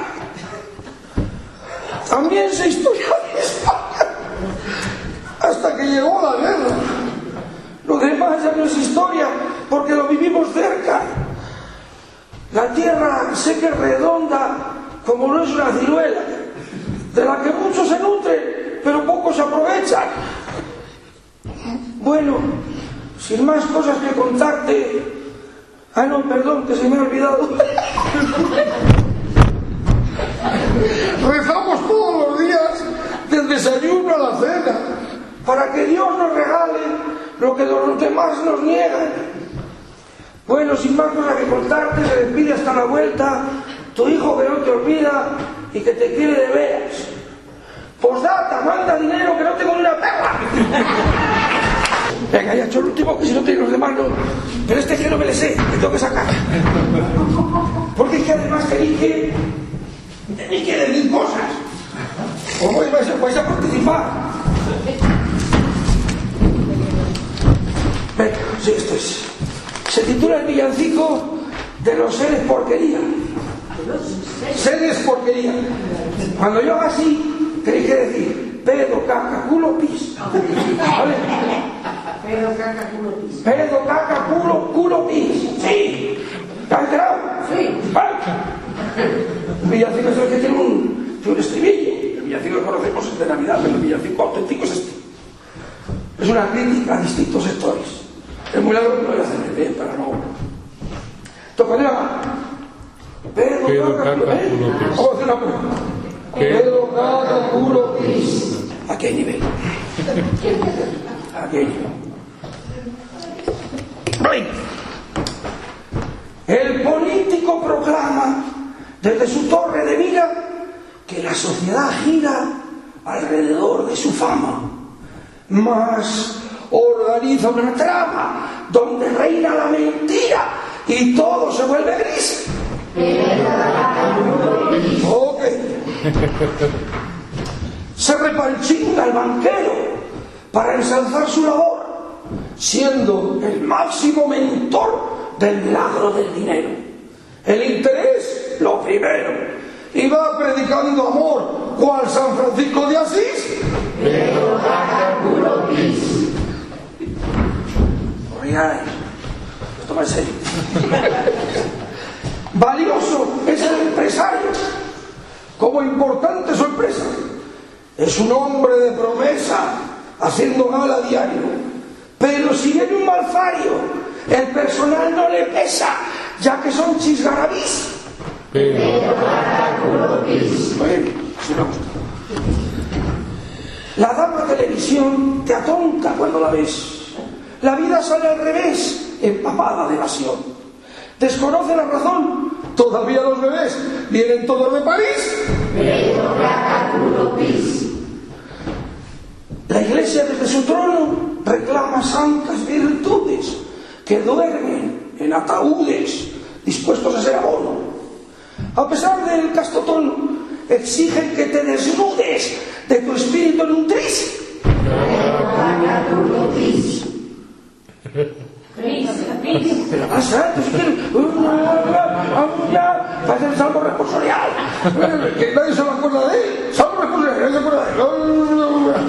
También sé historia de España. Hasta que llegó la guerra. Lo demás ya no es historia, porque lo vivimos cerca. La tierra sé que es redonda, como no es una ciruela, de la que muchos se nutren, pero pocos se aprovechan. Bueno, sin más cosas que contarte... no, perdón, que se me ha olvidado. Rezamos todos los días, del desayuno a la cena, para que Dios nos regale lo que los demás nos niegan. Bueno, sin más cosas que contarte, se despide hasta la vuelta tu hijo que no te olvida y que te quiere de veras. Postdata, manda dinero que no tengo ni una perra. Venga, ya he hecho el último, que si no tengo los demás no. Pero este que no me le sé, me tengo que sacar. Porque es que además tenéis que decir cosas. ¿Cómo vais a participar? Venga, sí, esto es. Se titula el villancico de los seres porquería. Seres porquería. Cuando yo haga así, tenéis que decir pedo, caca, culo, pis. ¿Vale? Pedo, caca, culo, pis. Pedo, caca, culo, pis. Sí. ¿Te has enterado? Sí. ¿Vale? El villancico es el que tiene un estribillo. El villancico que conocemos es de Navidad, pero el villancico auténtico es este. Es una crítica a distintos sectores. Es muy largo, pero lo voy a hacer bien para no... Entonces, cuando yo haga Pedo, caca, culo, pis. Vamos a hacer una prueba. Pedo, caca, culo, pis. ¿A qué nivel? ¿A qué nivel? El político proclama desde su torre de mira que la sociedad gira alrededor de su fama, mas organiza una trama donde reina la mentira y todo se vuelve gris. Ok. Se repanchinga el banquero para ensalzar su labor, siendo el máximo mentor del milagro del dinero. El interés, lo primero, y va predicando amor, cual San Francisco de Asís. Pero culo pis. Oigáis, esto va en serio. Valioso es el empresario, como importante su empresa. Es un hombre de promesa, haciendo gala diario. Pero si viene un malfario, el personal no le pesa, ya que son chisgarabís. Bueno, así me gusta. La dama televisión te atonta cuando la ves. La vida sale al revés, empapada de evasión. Desconoce la razón. Todavía los bebés vienen todos de París. La iglesia desde su trono reclama santas virtudes que duermen en ataúdes dispuestos a ser abono. A pesar del casto tono, exigen que te desnudes de tu espíritu en un tris. Pero más antes, parece el salmo responsorial. Que nadie se me acuerda de él. Salmo responsorial, nadie se acuerda de él.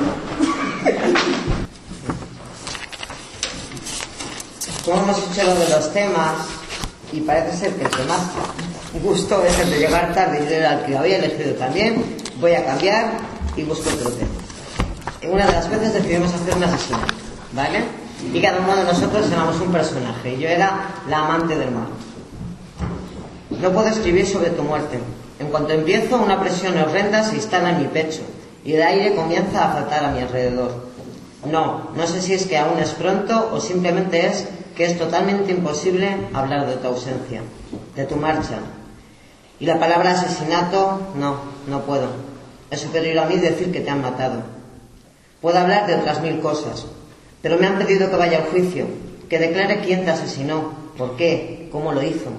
Como hemos hecho lo de los temas, y parece ser que el que más gustó es el de llegar tarde y era el que había elegido también, voy a cambiar y busco otro tema. Una de las veces decidimos hacer un asesinato, ¿vale? Y cada uno de nosotros éramos un personaje. Yo era la amante del mar. No puedo escribir sobre tu muerte. En cuanto empiezo, una presión horrenda se instala en mi pecho y el aire comienza a faltar a mi alrededor. No sé si es que aún es pronto o simplemente es que es totalmente imposible hablar de tu ausencia, de tu marcha. Y la palabra asesinato, no puedo. Es superior a mí decir que te han matado. Puedo hablar de otras 1000 cosas, pero me han pedido que vaya al juicio, que declare quién te asesinó, por qué, cómo lo hizo.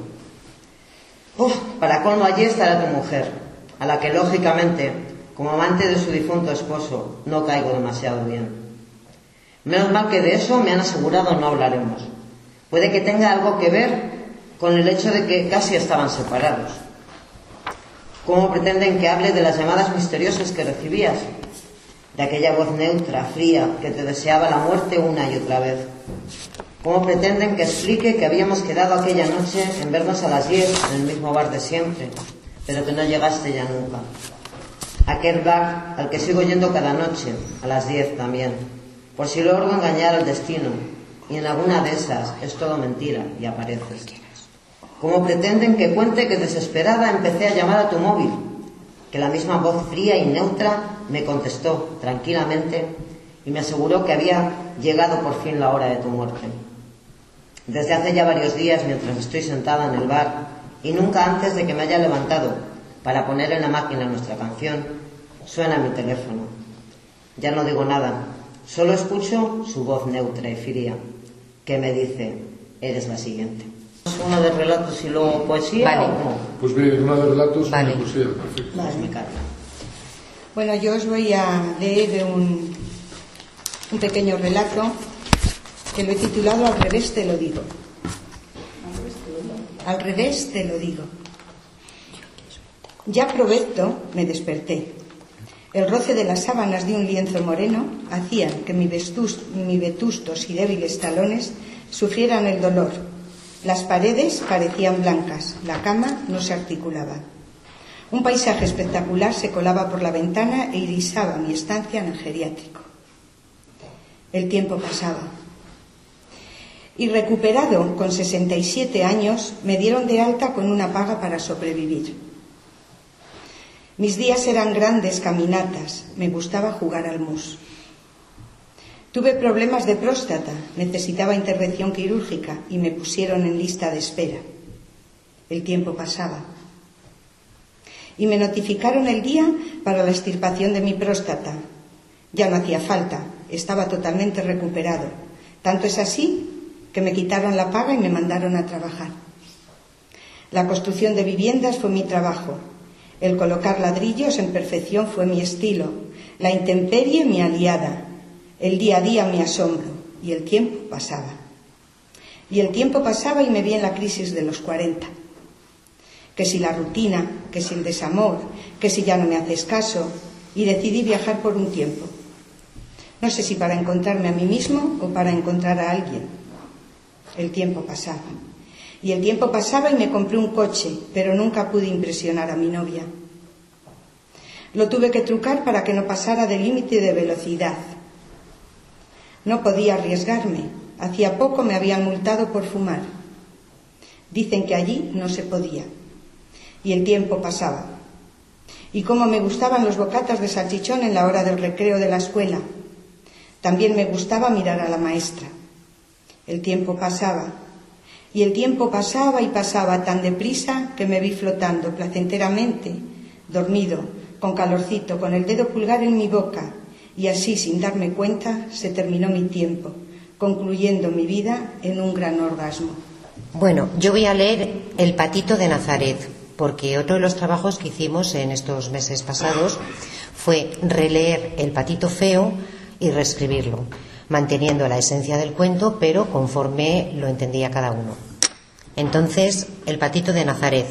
Para colmo, allí estará tu mujer, a la que lógicamente, como amante de su difunto esposo, no caigo demasiado bien. Menos mal que de eso me han asegurado no hablaremos. Puede que tenga algo que ver con el hecho de que casi estaban separados. ¿Cómo pretenden que hable de las llamadas misteriosas que recibías? De aquella voz neutra, fría, que te deseaba la muerte una y otra vez. ¿Cómo pretenden que explique que habíamos quedado aquella noche en vernos a las 10 en el mismo bar de siempre, pero que no llegaste ya nunca? Aquel bar al que sigo yendo cada noche, a las 10 también, por si logro engañar al destino, y en alguna de esas es todo mentira y apareces. ¿Cómo pretenden que cuente que desesperada empecé a llamar a tu móvil? Que la misma voz fría y neutra me contestó tranquilamente y me aseguró que había llegado por fin la hora de tu muerte. Desde hace ya varios días, mientras estoy sentada en el bar y nunca antes de que me haya levantado para poner en la máquina nuestra canción, suena mi teléfono. Ya no digo nada, solo escucho su voz neutra y fría, que me dice: eres la siguiente. ¿Una de relatos y luego poesía? Vale. ¿O no? Pues bien, una de relatos y Vale. una poesía. Perfecto. Vale, me carga. Bueno, yo os voy a leer un pequeño relato que lo he titulado Al revés te lo digo. Al revés te lo digo. Ya provecto me desperté. El roce de las sábanas de un lienzo moreno hacían que mis vetustos y débiles talones sufrieran el dolor. Las paredes parecían blancas, la cama no se articulaba. Un paisaje espectacular se colaba por la ventana e irisaba mi estancia en el geriátrico. El tiempo pasaba. Y recuperado con 67 años, me dieron de alta con una paga para sobrevivir. Mis días eran grandes caminatas, me gustaba jugar al mus. Tuve problemas de próstata, necesitaba intervención quirúrgica y me pusieron en lista de espera. El tiempo pasaba. Y me notificaron el día para la extirpación de mi próstata. Ya no hacía falta, estaba totalmente recuperado. Tanto es así que me quitaron la paga y me mandaron a trabajar. La construcción de viviendas fue mi trabajo. El colocar ladrillos en perfección fue mi estilo. La intemperie mi aliada. El día a día mi asombro. Y el tiempo pasaba. Y el tiempo pasaba y me vi en la crisis de los 40. Que si la rutina, que si el desamor, que si ya no me haces caso. Y decidí viajar por un tiempo. No sé si para encontrarme a mí mismo o para encontrar a alguien. El tiempo pasaba. Y el tiempo pasaba y me compré un coche, pero nunca pude impresionar a mi novia. Lo tuve que trucar para que no pasara del límite de velocidad. No podía arriesgarme. Hacía poco me habían multado por fumar. Dicen que allí no se podía. Y el tiempo pasaba. Y cómo me gustaban los bocatas de salchichón en la hora del recreo de la escuela. También me gustaba mirar a la maestra. El tiempo pasaba. Y el tiempo pasaba y pasaba tan deprisa que me vi flotando placenteramente, dormido, con calorcito, con el dedo pulgar en mi boca. Y así, sin darme cuenta, se terminó mi tiempo, concluyendo mi vida en un gran orgasmo. Bueno, yo voy a leer El patito de Nazaret, porque otro de los trabajos que hicimos en estos meses pasados fue releer El patito feo y reescribirlo, manteniendo la esencia del cuento, pero conforme lo entendía cada uno. Entonces, El patito de Nazaret.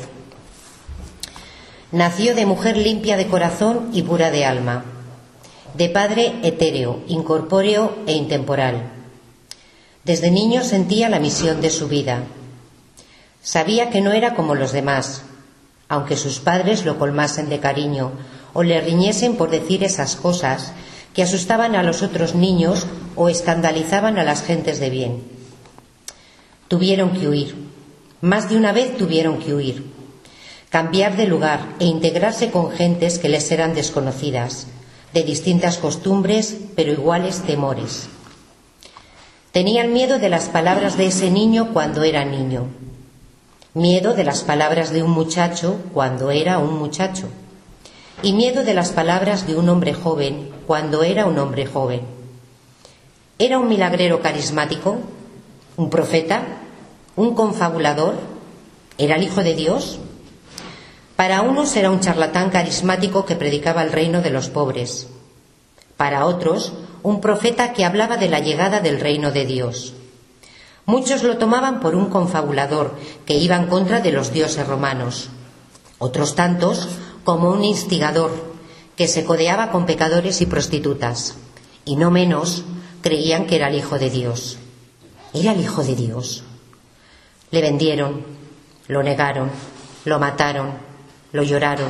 Nació de mujer limpia de corazón y pura de alma, de padre etéreo, incorpóreo e intemporal. Desde niño sentía la misión de su vida. Sabía que no era como los demás, aunque sus padres lo colmasen de cariño o le riñesen por decir esas cosas que asustaban a los otros niños o escandalizaban a las gentes de bien. Tuvieron que huir, más de una vez tuvieron que huir, cambiar de lugar e integrarse con gentes que les eran desconocidas, de distintas costumbres, pero iguales temores. Tenían miedo de las palabras de ese niño cuando era niño, miedo de las palabras de un muchacho cuando era un muchacho, y miedo de las palabras de un hombre joven cuando era un hombre joven. ¿Era un milagrero carismático? ¿Un profeta? ¿Un confabulador? ¿Era el Hijo de Dios? Para unos era un charlatán carismático que predicaba el reino de los pobres. Para otros, un profeta que hablaba de la llegada del reino de Dios. Muchos lo tomaban por un confabulador que iba en contra de los dioses romanos. Otros tantos como un instigador que se codeaba con pecadores y prostitutas. Y no menos creían que era el Hijo de Dios. ¿Era el Hijo de Dios? Le vendieron, lo negaron, lo mataron, lo lloraron.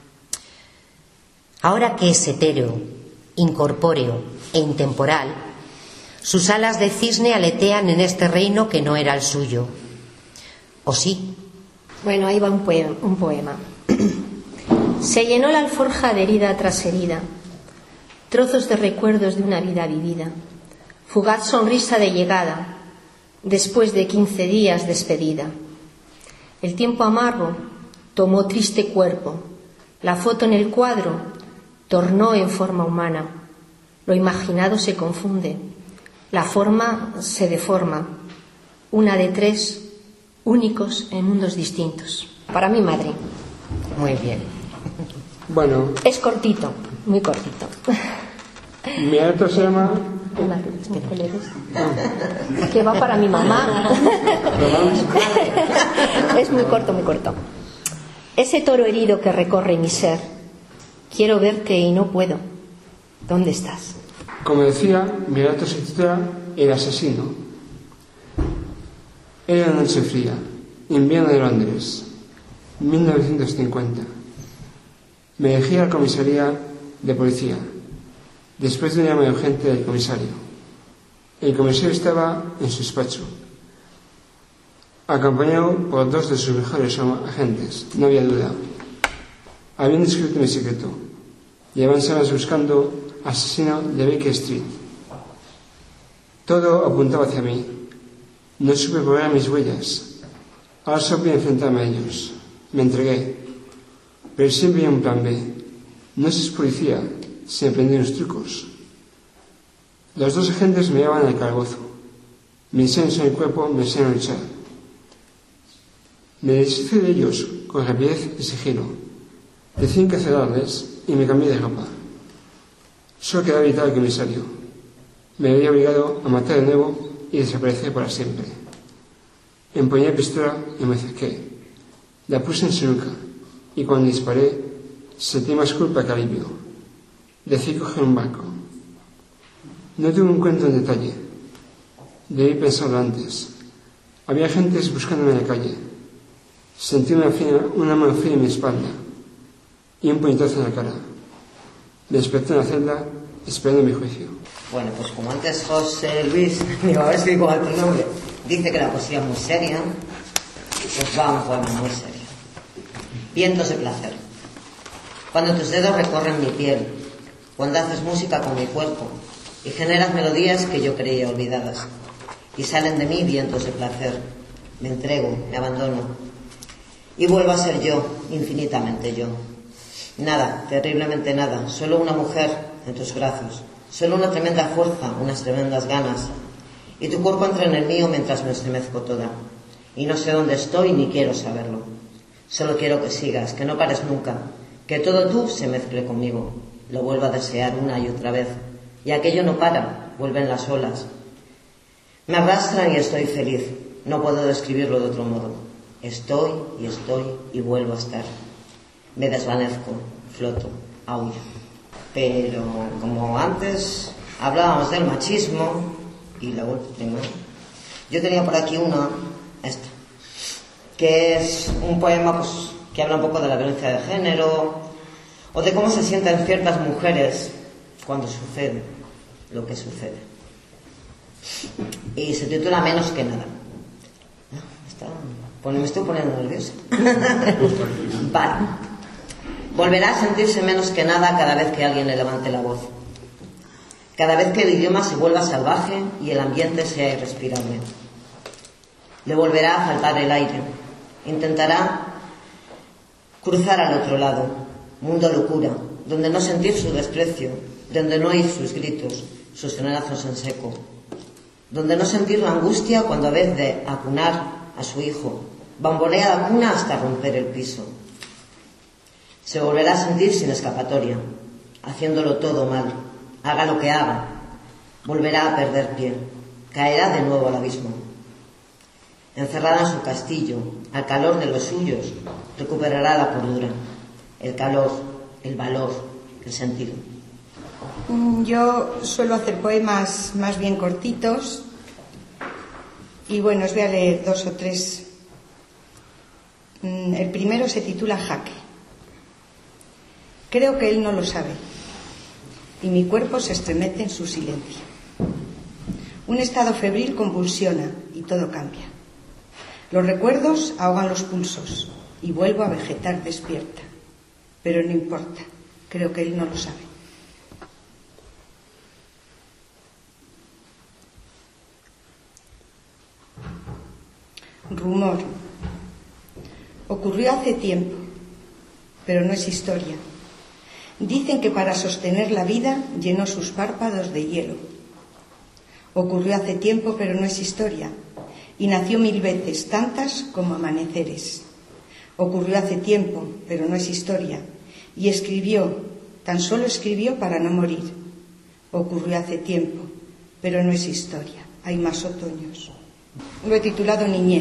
Ahora que es etéreo, incorpóreo e intemporal, sus alas de cisne aletean en este reino que no era el suyo. ¿O sí? Bueno, ahí va un poema. Se llenó la alforja de herida tras herida, trozos de recuerdos de una vida vivida, fugaz sonrisa de llegada, después de 15 días despedida. El tiempo amargo tomó triste cuerpo, la foto en el cuadro tornó en forma humana, lo imaginado se confunde, la forma se deforma, una de 3 únicos en mundos distintos. Para mi madre. Muy bien. Bueno. Es cortito, muy cortito. Mi acto se llama... Que va para mi mamá. Es muy corto, muy corto. Ese toro herido que recorre mi ser, quiero verte y no puedo. ¿Dónde estás? Como decía, mi relato se titula El asesino. Era una noche fría, invierno de Londres, 1950. Me dirigí a la comisaría de policía, después de una llamada urgente del comisario. El comisario estaba en su despacho, Acompañado por 2 de sus mejores agentes, no había duda. Habían descubierto mi secreto. Llevan semanas buscando asesino de Baker Street. Todo apuntaba hacia mí. No supe borrar mis huellas. Ahora sabía enfrentarme a ellos. Me entregué. Pero siempre hay un plan B. No se es policía, se aprendieron los trucos. Los 2 agentes me llevaban al calabozo. Me enseñaron en el cuerpo, me enseñaron a luchar. Me deshice de ellos con rapidez y sigilo. Decidí encarcelarles y me cambié de ropa. Solo quedaba evitar al comisario. Me había obligado a matar de nuevo y desaparecer para siempre. Empuñé la pistola y me acerqué. La puse en su nuca y cuando disparé sentí más culpa que alivio. Decidí coger un barco. No tuve un cuento en detalle. Debí pensarlo antes. Había gentes buscándome en la calle. Sentí una mano fría en mi espalda y un puñetazo en la cara. Me desperté en la celda esperando mi juicio. Bueno, pues como antes José Luis, digo, a ver si digo tu nombre, dice que la poesía es muy seria, pues va un poema muy serio. Vientos de placer. Cuando tus dedos recorren mi piel, cuando haces música con mi cuerpo y generas melodías que yo creía olvidadas, y salen de mí vientos de placer, me entrego, me abandono y vuelvo a ser yo, infinitamente yo. Nada, terriblemente nada, solo una mujer en tus brazos, solo una tremenda fuerza, unas tremendas ganas, y tu cuerpo entra en el mío mientras me estremezco toda, y no sé dónde estoy ni quiero saberlo. Solo quiero que sigas, que no pares nunca, que todo tú se mezcle conmigo, lo vuelvo a desear una y otra vez, y aquello no para, vuelven las olas. Me arrastran y estoy feliz, no puedo describirlo de otro modo. Estoy y vuelvo a estar. Me desvanezco, floto, aúllo. Pero como antes hablábamos del machismo y la última, yo tenía por aquí esta, que es un poema pues, que habla un poco de la violencia de género o de cómo se sienten ciertas mujeres cuando sucede lo que sucede. Y se titula Menos que nada. Me estoy poniendo nerviosa. Vale. Volverá a sentirse menos que nada cada vez que alguien le levante la voz. Cada vez que el idioma se vuelva salvaje y el ambiente sea irrespirable. Le volverá a faltar el aire. Intentará cruzar al otro lado. Mundo locura, donde no sentir su desprecio, donde no oír sus gritos, sus frenazos en seco. Donde no sentir la angustia cuando a vez de acunar a su hijo, bambolea la cuna hasta romper el piso. Se volverá a sentir sin escapatoria, haciéndolo todo mal, haga lo que haga, volverá a perder pie, caerá de nuevo al abismo. Encerrada en su castillo, al calor de los suyos, recuperará la cordura, el calor, el valor, el sentido. Yo suelo hacer poemas más bien cortitos y bueno, os voy a leer 2 o 3. El primero se titula Jaque. Creo que él no lo sabe y mi cuerpo se estremece en su silencio. Un estado febril convulsiona y todo cambia. Los recuerdos ahogan los pulsos y vuelvo a vegetar despierta. Pero no importa, creo que él no lo sabe. Rumor. Ocurrió hace tiempo, pero no es historia. Dicen que para sostener la vida llenó sus párpados de hielo. Ocurrió hace tiempo, pero no es historia, y nació 1000 veces, tantas como amaneceres. Ocurrió hace tiempo, pero no es historia, y escribió, tan solo escribió para no morir. Ocurrió hace tiempo, pero no es historia, hay más otoños. Lo he titulado Niñez.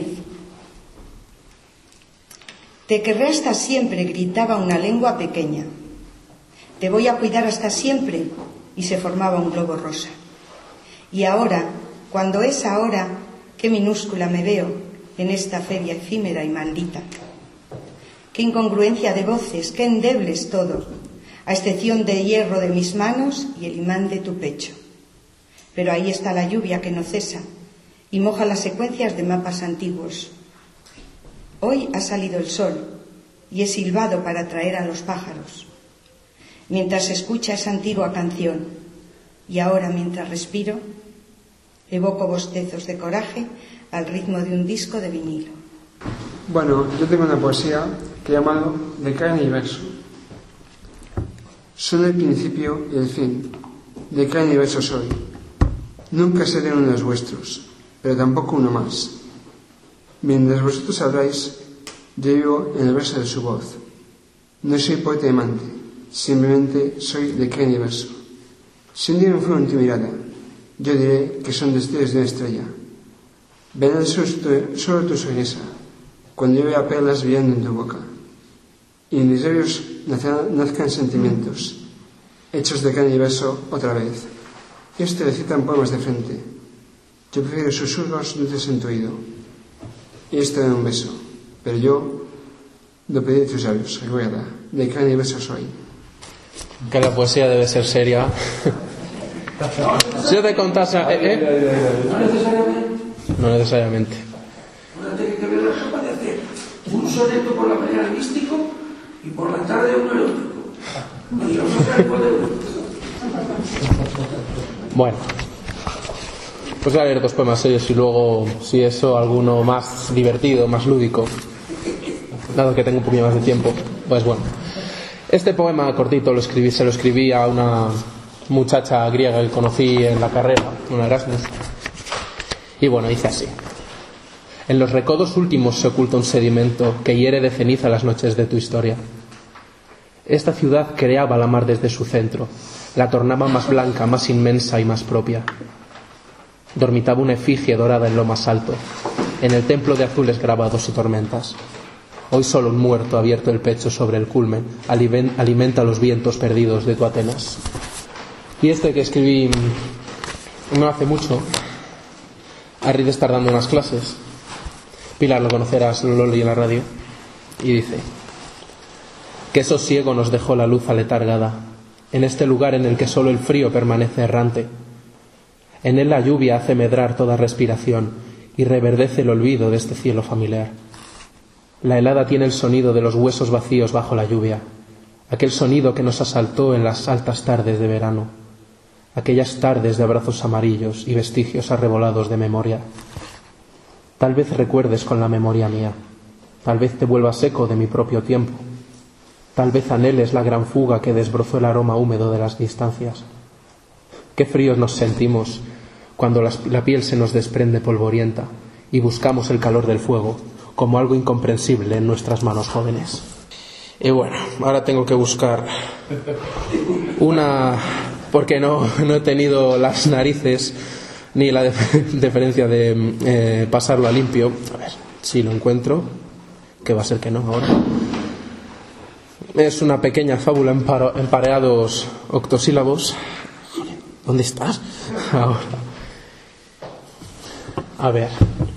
Te querré hasta siempre, gritaba una lengua pequeña. Te voy a cuidar hasta siempre, y se formaba un globo rosa. Y ahora, cuando es ahora, qué minúscula me veo en esta feria efímera y maldita. Qué incongruencia de voces, qué endeble es todo, a excepción de hierro de mis manos y el imán de tu pecho. Pero ahí está la lluvia que no cesa y moja las secuencias de mapas antiguos, Hoy ha salido el sol y he silbado para atraer a los pájaros, mientras se escucha esa antigua canción. Y ahora, mientras respiro, evoco bostezos de coraje al ritmo de un disco de vinilo. Bueno, yo tengo una poesía que he llamado De carne y verso. Son el principio y el fin. De carne y verso soy. Nunca seré uno de los vuestros, pero tampoco uno más. Mientras vosotros habláis, yo vivo en el verso de su voz. No soy poeta y amante, simplemente soy de carne y verso. Si un día me fuera en tu mirada, yo diré que son destellos de una estrella. Verán solo tu sonrisa, cuando yo vea perlas brillando en tu boca. Y en mis labios nazcan sentimientos, hechos de carne y verso otra vez. Ellos te recitan poemas de frente. Yo prefiero susurros dulces en tu oído. Ellos te dan un beso, pero yo lo pedí de tus labios, recuerda, de carne y verso soy. Que la poesía debe ser seria. Si yo te contase... No necesariamente. No necesariamente. Uno tiene que ver capaz de hacer un soneto por la mañana místico y por la tarde un erótico. Y yo no sé cuál de Bueno, pues voy a leer 2 poemas serios y luego, si eso, alguno más divertido, más lúdico. Dado que tengo un poquito más de tiempo, pues bueno. Este poema cortito se lo escribí a una muchacha griega que conocí en la carrera, una Erasmus. Y bueno, dice así: en los recodos últimos se oculta un sedimento que hiere de ceniza las noches de tu historia. Esta ciudad creaba la mar desde su centro, la tornaba más blanca, más inmensa y más propia. Dormitaba una efigie dorada en lo más alto, en el templo de azules grabados y tormentas. Hoy solo un muerto ha abierto el pecho sobre el culmen, alimenta los vientos perdidos de tu Atenas. Y este que escribí no hace mucho, a raíz de estar dando unas clases. Pilar, lo conocerás, lo leí en la radio. Y dice: qué sosiego nos dejó la luz aletargada, en este lugar en el que solo el frío permanece errante. En él la lluvia hace medrar toda respiración y reverdece el olvido de este cielo familiar. La helada tiene el sonido de los huesos vacíos bajo la lluvia, aquel sonido que nos asaltó en las altas tardes de verano, aquellas tardes de abrazos amarillos y vestigios arrebolados de memoria. Tal vez recuerdes con la memoria mía, tal vez te vuelvas eco de mi propio tiempo, tal vez anheles la gran fuga que desbrozó el aroma húmedo de las distancias. Qué fríos nos sentimos cuando la piel se nos desprende polvorienta y buscamos el calor del fuego como algo incomprensible en nuestras manos jóvenes. Y bueno, ahora tengo que buscar una, porque no he tenido las narices ni la deferencia de pasarlo a limpio. A ver si lo encuentro, que va a ser que no ahora. Es una pequeña fábula en pareados octosílabos. ¿Dónde estás? Ahora. A ver.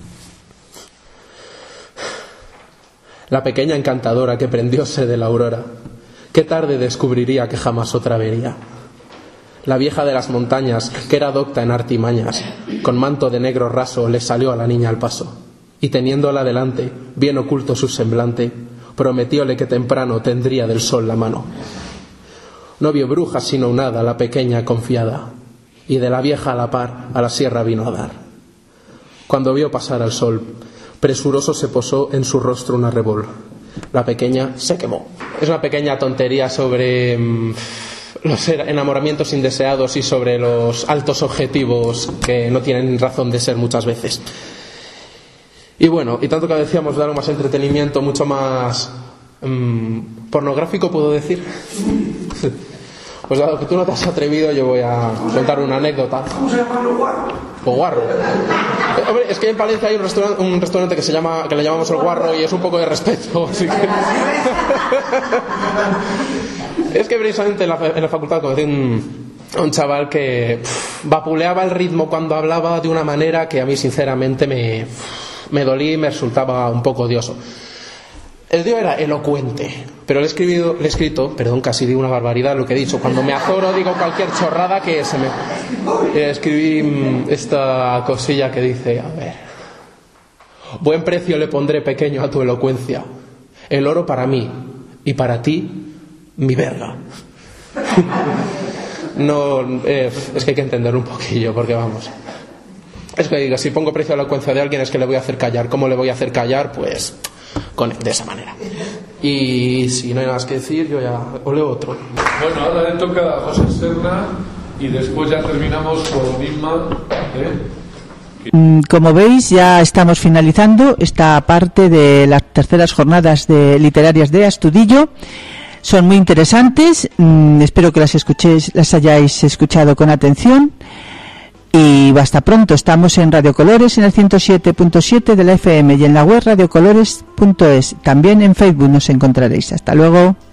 La pequeña encantadora que prendióse de la aurora, qué tarde descubriría que jamás otra vería. La vieja de las montañas, que era docta en artimañas, con manto de negro raso le salió a la niña al paso, y teniéndola delante, bien oculto su semblante, prometióle que temprano tendría del sol la mano. No vio bruja sino un hada, la pequeña confiada, y de la vieja a la par a la sierra vino a dar. Cuando vio pasar al sol, presuroso se posó en su rostro un arrebol. La pequeña se quemó. Es una pequeña tontería sobre los enamoramientos indeseados y sobre los altos objetivos que no tienen razón de ser muchas veces. Y bueno, y tanto que decíamos de algo más entretenimiento, mucho más pornográfico, ¿puedo decir? Pues dado que tú no te has atrevido, yo voy a contar una anécdota. ¿Cómo se llama el guarro? O guarro. Hombre, es que en Palencia hay un restaurante que le llamamos el guarro y es un poco de respeto. Así que... Es que precisamente en la facultad conocí un chaval que vapuleaba el ritmo cuando hablaba de una manera que a mí sinceramente me dolía y me resultaba un poco odioso. El tío era elocuente, pero le he escrito, casi digo una barbaridad lo que he dicho. Cuando me azoro digo cualquier chorrada que se me... escribí esta cosilla que dice, a ver... Buen precio le pondré, pequeño, a tu elocuencia. El oro para mí y para ti, mi verga. No, es que hay que entenderlo un poquillo, porque vamos. Es que digo, si pongo precio a la elocuencia de alguien es que le voy a hacer callar. ¿Cómo le voy a hacer callar? Pues de esa manera. Y si no hay nada más que decir, yo ya o leo otro. Bueno, ahora le toca a José Serna y después ya terminamos con Inma. Como veis, ya estamos finalizando esta parte de las terceras jornadas literarias de Astudillo. Son muy interesantes. Espero que las hayáis escuchado con atención. Y hasta pronto. Estamos en Radio Colores en el 107.7 de la FM y en la web radiocolores.es. También en Facebook nos encontraréis. Hasta luego.